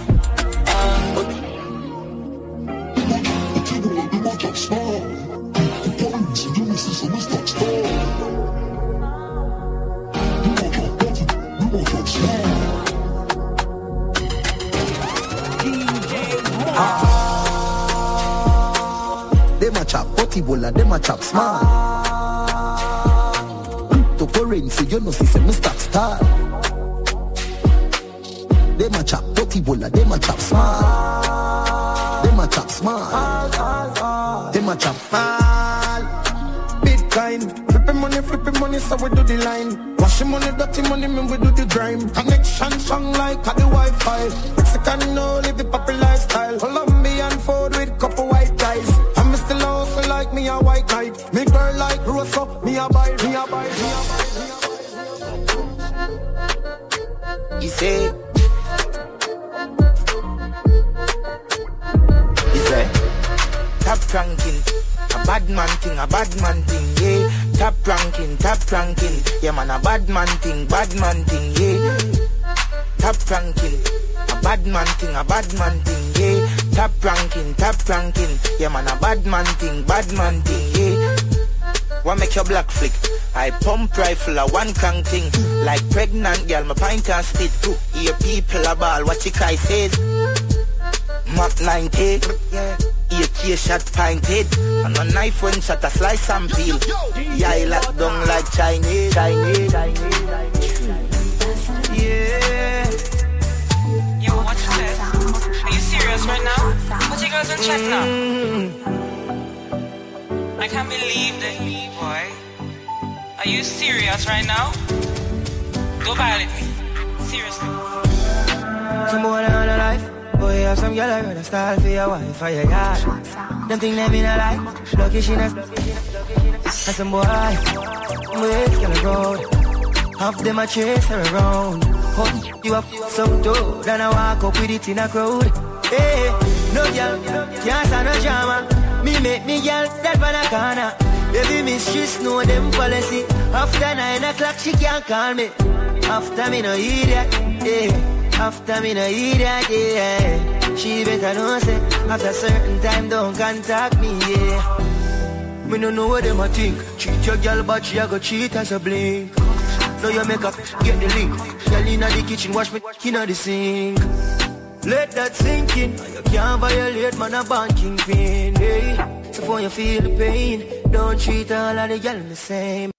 Them a chop potty bola, them a chop smart. Cryptocurrency, you know, see me stop star. Them a chop potty bola, them a chop smart. Them a chop smart. Them a chop smart. Bitcoin, flipping money, so we do the line. Washing money, dirty money, me we do the grime. Connection strong like at the Wi-Fi. Mexican no live the proper lifestyle. Colombian food with couple white guys. I'm still also like me a white knight. Me girl like Rosa, me a buy. You say top ranking, a bad man thing, yeah. Top ranking, yeah man, a bad man thing, yeah. Top ranking, a bad man thing, yeah. Top ranking, yeah man, a bad man thing, yeah. What make your black flick? I pump rifle a one crank thing. Like pregnant girl, my pint and spit too. Hear people a ball, what you cry says. Mach 90, yeah. AK shot pinted. And a knife when shot a slice and peel. Yeah, I lock down like Chinese. Yeah. Yo, what's this? Are you serious right now? Put your girls in check now. I can't believe that, boy. Are you serious right now? Go violate me. Seriously. Some boy down the life. Boy, have some girl I rather style for your wife, for your yard. Them think they mean a life. Lucky she not. And some boy, ways girl road. Half them a chase her around. Hold you up so dope. Then I walk up with it in a crowd. Hey, no girl, can't stand no drama. Me make me girl that banana. Baby mistress know them policy. After 9 o'clock she can't call me. After me no idiot, yeah. After me no idiot, yeah. She better know say after certain time don't contact me, yeah. Me no know what them a think. Treat your girl but she a go cheat as a blink. Now you make up, get the link. Girl inna the kitchen, wash me inna the sink. Let that sink in. You can't violate man a banking pin, hey. So when you feel the pain, don't treat all of the girl the same.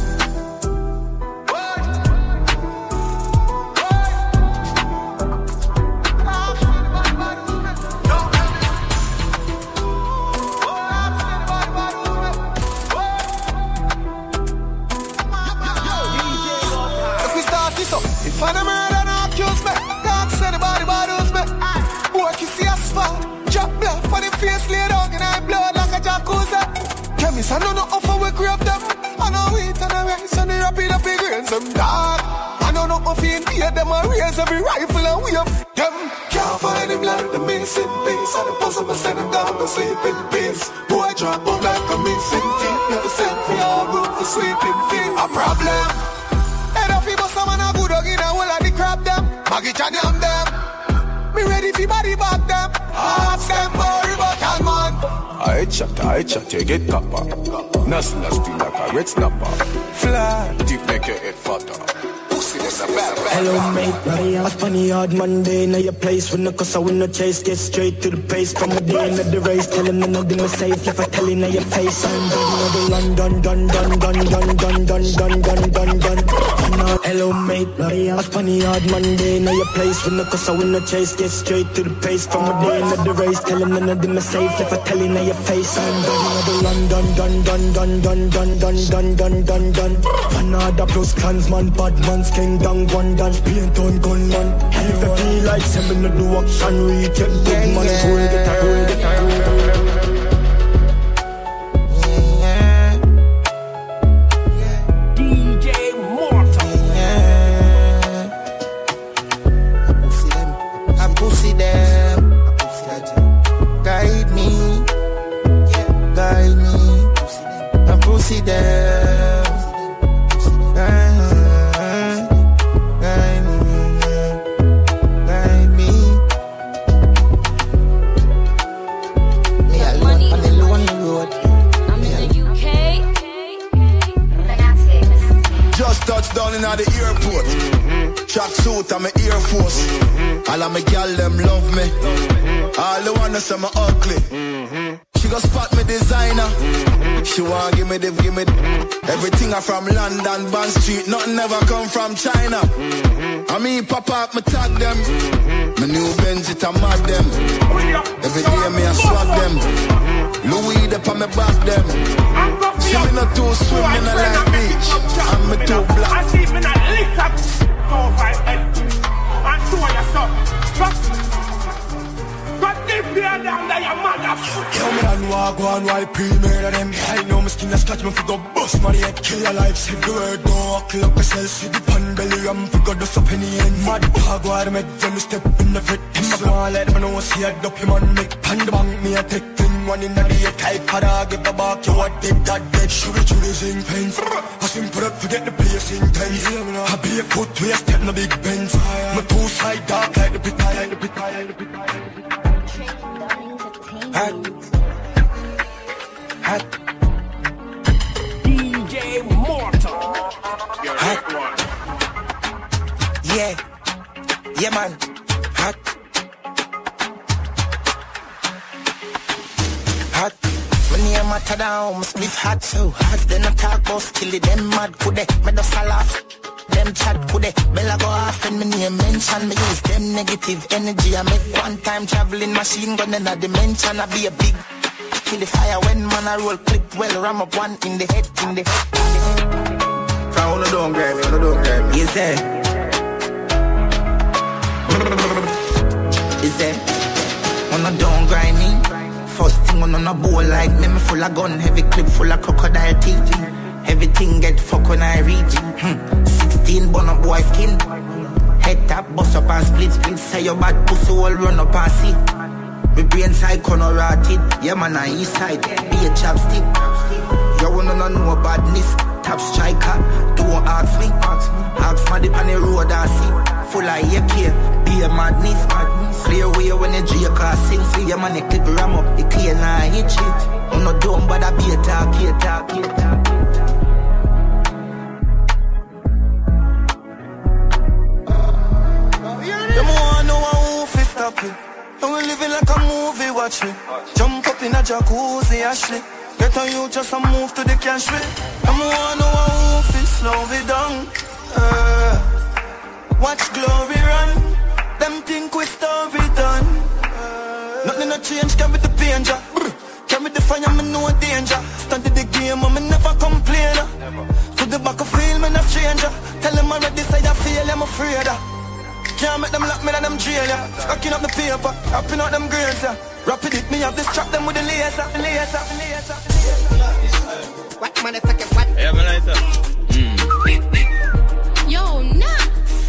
If we start this up, if I never murder no accuse me, can't say the body bothers me. Work you see asphalt, drop blood for the face laid out in I blood like a jacuzzi. Chemists I know no offer we grab them. I know it and I race and they rapid up the grains them dark. I know no offer in here them I raise every rifle and we up them. Can't find him like the missing piece. And the puzzle me send him down to sleep in peace. Boy drop out like a missing teeth. Never sent for your room for sleeping feet. A problem. Head off you bust a man a good dog in a hole of the crab them. Maggie Johnny am them. Me ready for body back them. Ask them worry about all man. I chat, you get copper. Nothing nasty like a red snapper. Flat, deep make your head fatter. Pussy, Hello mate, I spun the hard Monday. Now your place when the cause I win no chase. Get straight to the pace from the day end of the race. Tell him nothing was safe if I tell him now your face. I'm done, done. Hello mate, I spun the hard Monday. Now your place when the cause I win no chase. Get straight to the pace from the day end of the race. Tell him nothing was safe if I tell him now your face. I'm done. Another plus clansman, bad man's king down one dance, paint on gunman. And if I feel like sending the do action, reach it, big man, get a DJ Mortal. I pussy them. Guide me. I pussy them. Touchdown in the airport. Track suit, I'm an Air Force. All of my gal them love me. All the wanna say me ugly. She go spot me designer. She want give me everything I from London, Bond Street. Nothing ever come from China. I mean pop up, me tag them. My new Benz it a mad them. Every day me a swag them. Louis up on me back them. See me not too swim in a light beach. I'm me too black. I see me not lick up. Go fight and do yourself. But if you're down there, your mother. Yo, me and walk one while pre-made of them. I know my skin a scratch me for go bust money head. Kill your life, say the word, don't walk up yourself. See the pan belly, I'm for go dust up in the end. Mad dog, why make them step in the fit. Him a go let them know see a dope man make pan the bank. Me a take thing, one in the day, type for dog. Give the back, you what deep that dead. Shoot it, sing pains. I sing put up, forget the place intense. I be a foot, we a step in the big Benz. My two side dark like the pit, Hot. DJ Mortal. Hot. Yeah man. Hot. When you matter down, my split hot so hot. Then I talk about kill it, them mad could they? Me just a laugh. Them chat could they? Bella go off and me name mention. Me use them negative energy. I make one time traveling machine gun in a dimension. I be a big kill the fire when man I roll clip well. Ram up one in the head. From on don't grab me. Is there? On don't grind me. First thing on a bowl like me full of gun, heavy clip full of crocodile teeth. Everything get fuck when I reach 16 bun up boy skin. Head tap, bust up and split. Say your bad pussy all run up and see. My brain side corner rotted. Yeah man on east side, be a chapstick. You wanna know badness. Top striker, don't ask me. Ask my dip on the road I see. Full of AK, be a madness. Clear way when the J-car sing. See your man, clip ram up, it clear now hit shit. I'm not dumb, but I be a talk. Them wanna know who fi stop me. And we living like a movie, watch me. Jump up in a jacuzzi, Ashley. Get on you just a move to the cash way. Them wanna know who fi slow it down. Watch glory run. Them think we story done. Nothing no change, can be the danger. Can be the fire, me no danger. Stand in the game, and me never complain. To the back of field, me no stranger. Tell them already say I feel, I'm afraid. Can't make them lock me, them jail, yeah. Stacking up the paper, wrapping out them grains, yeah. Rapid it, me have this trap them with the laser. What motherfucker, what? Yeah, man, like that. Yo, nuts.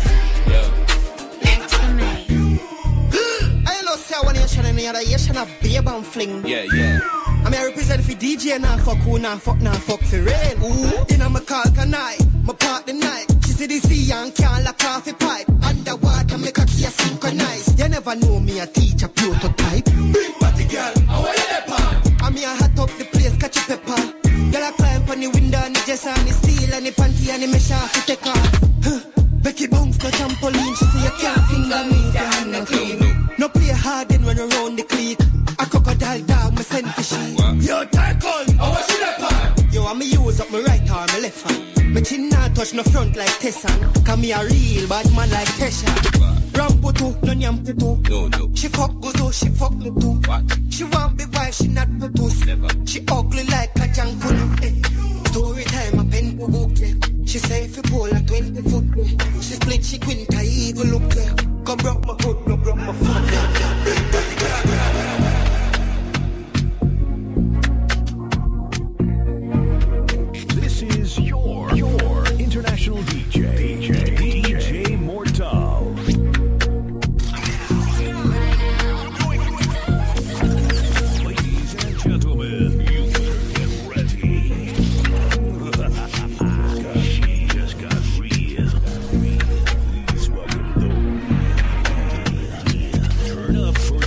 I know say one nation and the other nation of babe and fling. Yeah. I mean I represent for DJ now fuck who now fuck for real. Ooh, in a my car canai, my part the night. She see the sea and can't lock off a pipe. Underwater make a key synchronize. You never know me a teacher prototype. Big party girl, how are you there, pa? I mean I hot up the place, catch a pepper. Girl I climb on the window and the dress and the steel and the panty and the mesh off to take off. Becky Bounce no trampoline, she say you can't finger me, can't no clean. No play hard then run around the clique. A crocodile dog, me send for she. Yo, tackle, how was she that? Yo, I'm use up my right arm, my left hand. My chin not touch no front like Tessan. Cause me a real bad man like Tesha. Ramputu, no nyamputu. No. She fuck Guzo, she fuck me too. What? She want big wife, she not putus. Never. She ugly like a jankunu. Story time, a pen to book, yeah. She say if you pull a 20 foot, yeah. She split, she quinta, evil look, yeah. Go broke my foot, no broke my foot, This is your international DJ Mortal. Ladies and gentlemen, you better get ready. She just got real. Please welcome turn up for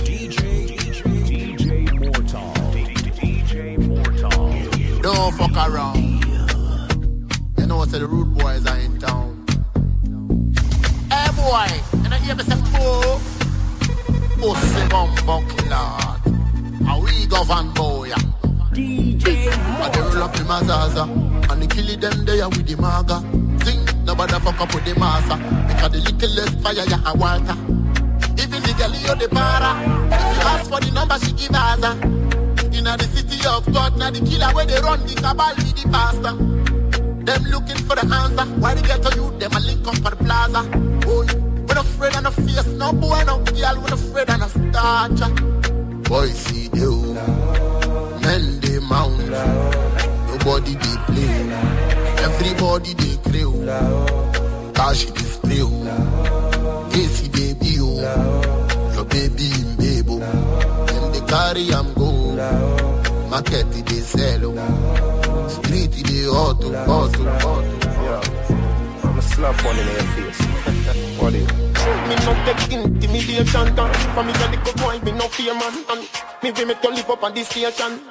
DJ Mortal. DJ Mortal. Don't fuck around. You know what the rude boys are in town. Hey boy, and I hear me say oh, pussy bum clot. How we govern boy? DJ and they roll up the Mazaza and they kill them there with the maga. Sing, nobody fuck up with the massa. Because the little less fire ya a water. Even the girl you the para. If you ask for the number she give us. In the city of God, now the killer where they run the cabal with the pastor. Them looking for the answer. Why they get to you? Them a link up for the plaza. Oh, we're not afraid of no face, no boy, no girl. We're not afraid of no starcher. Boys see you, men they mount. Nobody they play. Everybody they crew. Cash display. AC baby, your baby in baby. Them they carry am go. Market they sell. Street they auto. Yeah. I'm a slap one in your face. What is it? Me not take intimidation. For me a little boy, me no fear man. And me will make you live up on this station.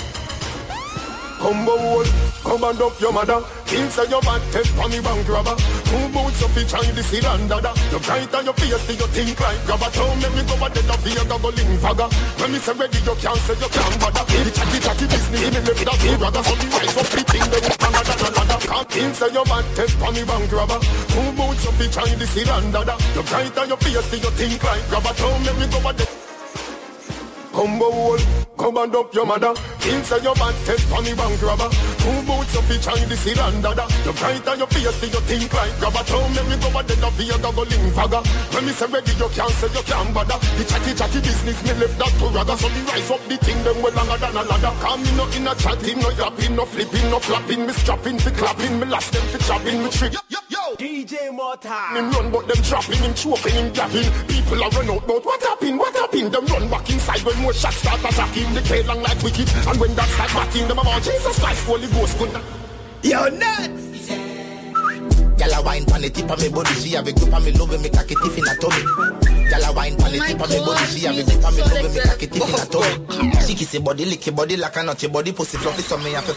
Combo wall, come and up your mother. Things are your bad, take for me bank robber. 2 boots of each eye, this is under. You bright on your face, do you think like grabber? Don't make me go a dead of here, go link fagger. When me say ready, you can't say you can't bother. The chatty business, me live that way, brother. So the rise up, the thing, they will stand under the ladder. Things are your bad, take for me bank robber. 2 boots of each eye, this is under. You bright on your face, do you think like grabber? Don't make me go a dead. Combo wall, come and up your mother. Inside your bad test for me bank robber. 2 boots of each eye, this is under. You bright on your face, do you think like grabber? Don't make me go a dead of here, go link fagger. When me say ready, you can't say you can't bother. The chatty business, me left that to rather. So the rise up the thing, them well longer than a ladder. Come me no in a chatting, no yapping, no flipping, no flapping. Me strapping, fi clapping, me last them fi chopping, me trick. Yo, DJ Mortal. Him run but them trapping, him choking, him gapping. People are run out, but what happened? Them run back inside when more shots start attacking. They play long like wicked. And when that start batting, them about Jesus Christ, Holy Ghost could not. Yo, nuts! Gyal a wine pon the tip of me body, she have a grip on me, love me, cocky tiff in a tummy. Gyal a wine pon the tip of me body, she have a grip on me, love me, cocky tiff in a tummy. She kiss your body, lick your body like a nut, your body pussy fluffy, so me have to.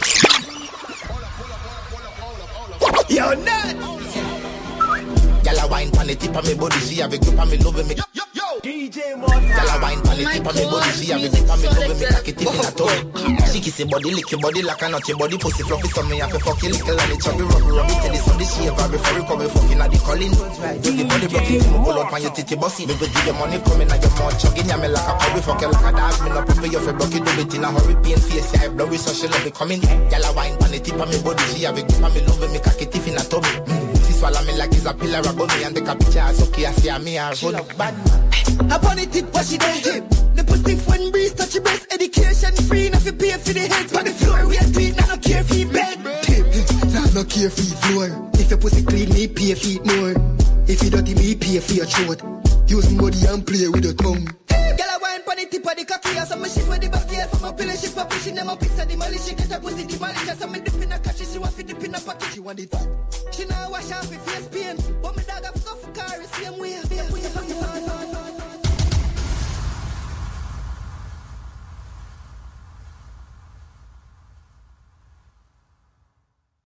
Yo, nuts! Gyal a wine pon the tip of me body, she have a grip on me, love me. DJ Mortal. Gyal a wine pon the tip of me body, she have a grip on me, love me, cocky tiff in a tummy. She kiss your body, lick your body like a nut, your body pussy fluffy, so me have to fuck you little and it chubby rub it till it's on the shave before you come fucking at the calling. Do the body blocking, me pull up on your titty bossy. Me go give you money coming at your mouth chugging, ya me like a puppy, fuck you like a dog. Me no prepare you for block it, do it in a hurry, pain face, yeah, blow it so she love it coming. Gyal a wine pon the tip of me body, she have a grip on me, love me, cocky tiff in a tummy. She swallow me like it's a pillar of me and the capture is okay, I see me a run bad man. Upon the tip, what she done? The pussy when breeze touch your breast, education free, enough you pay for the heads. On the floor, we are tweet, now no care for your bed. Now no care for your floor. If your pussy clean, me pay for it more. If you dirty, me pay for your throat. Use body and play with your tongue. Girl, I wine pon the tip of the cocky, as I'm a shit for the back here. From a pillar, she for pushing them up, piece of the molly. She get a pussy, the molly, just I'm a dip in a catch, she want to dip in a pocket. She want it fat. She now wash off her face.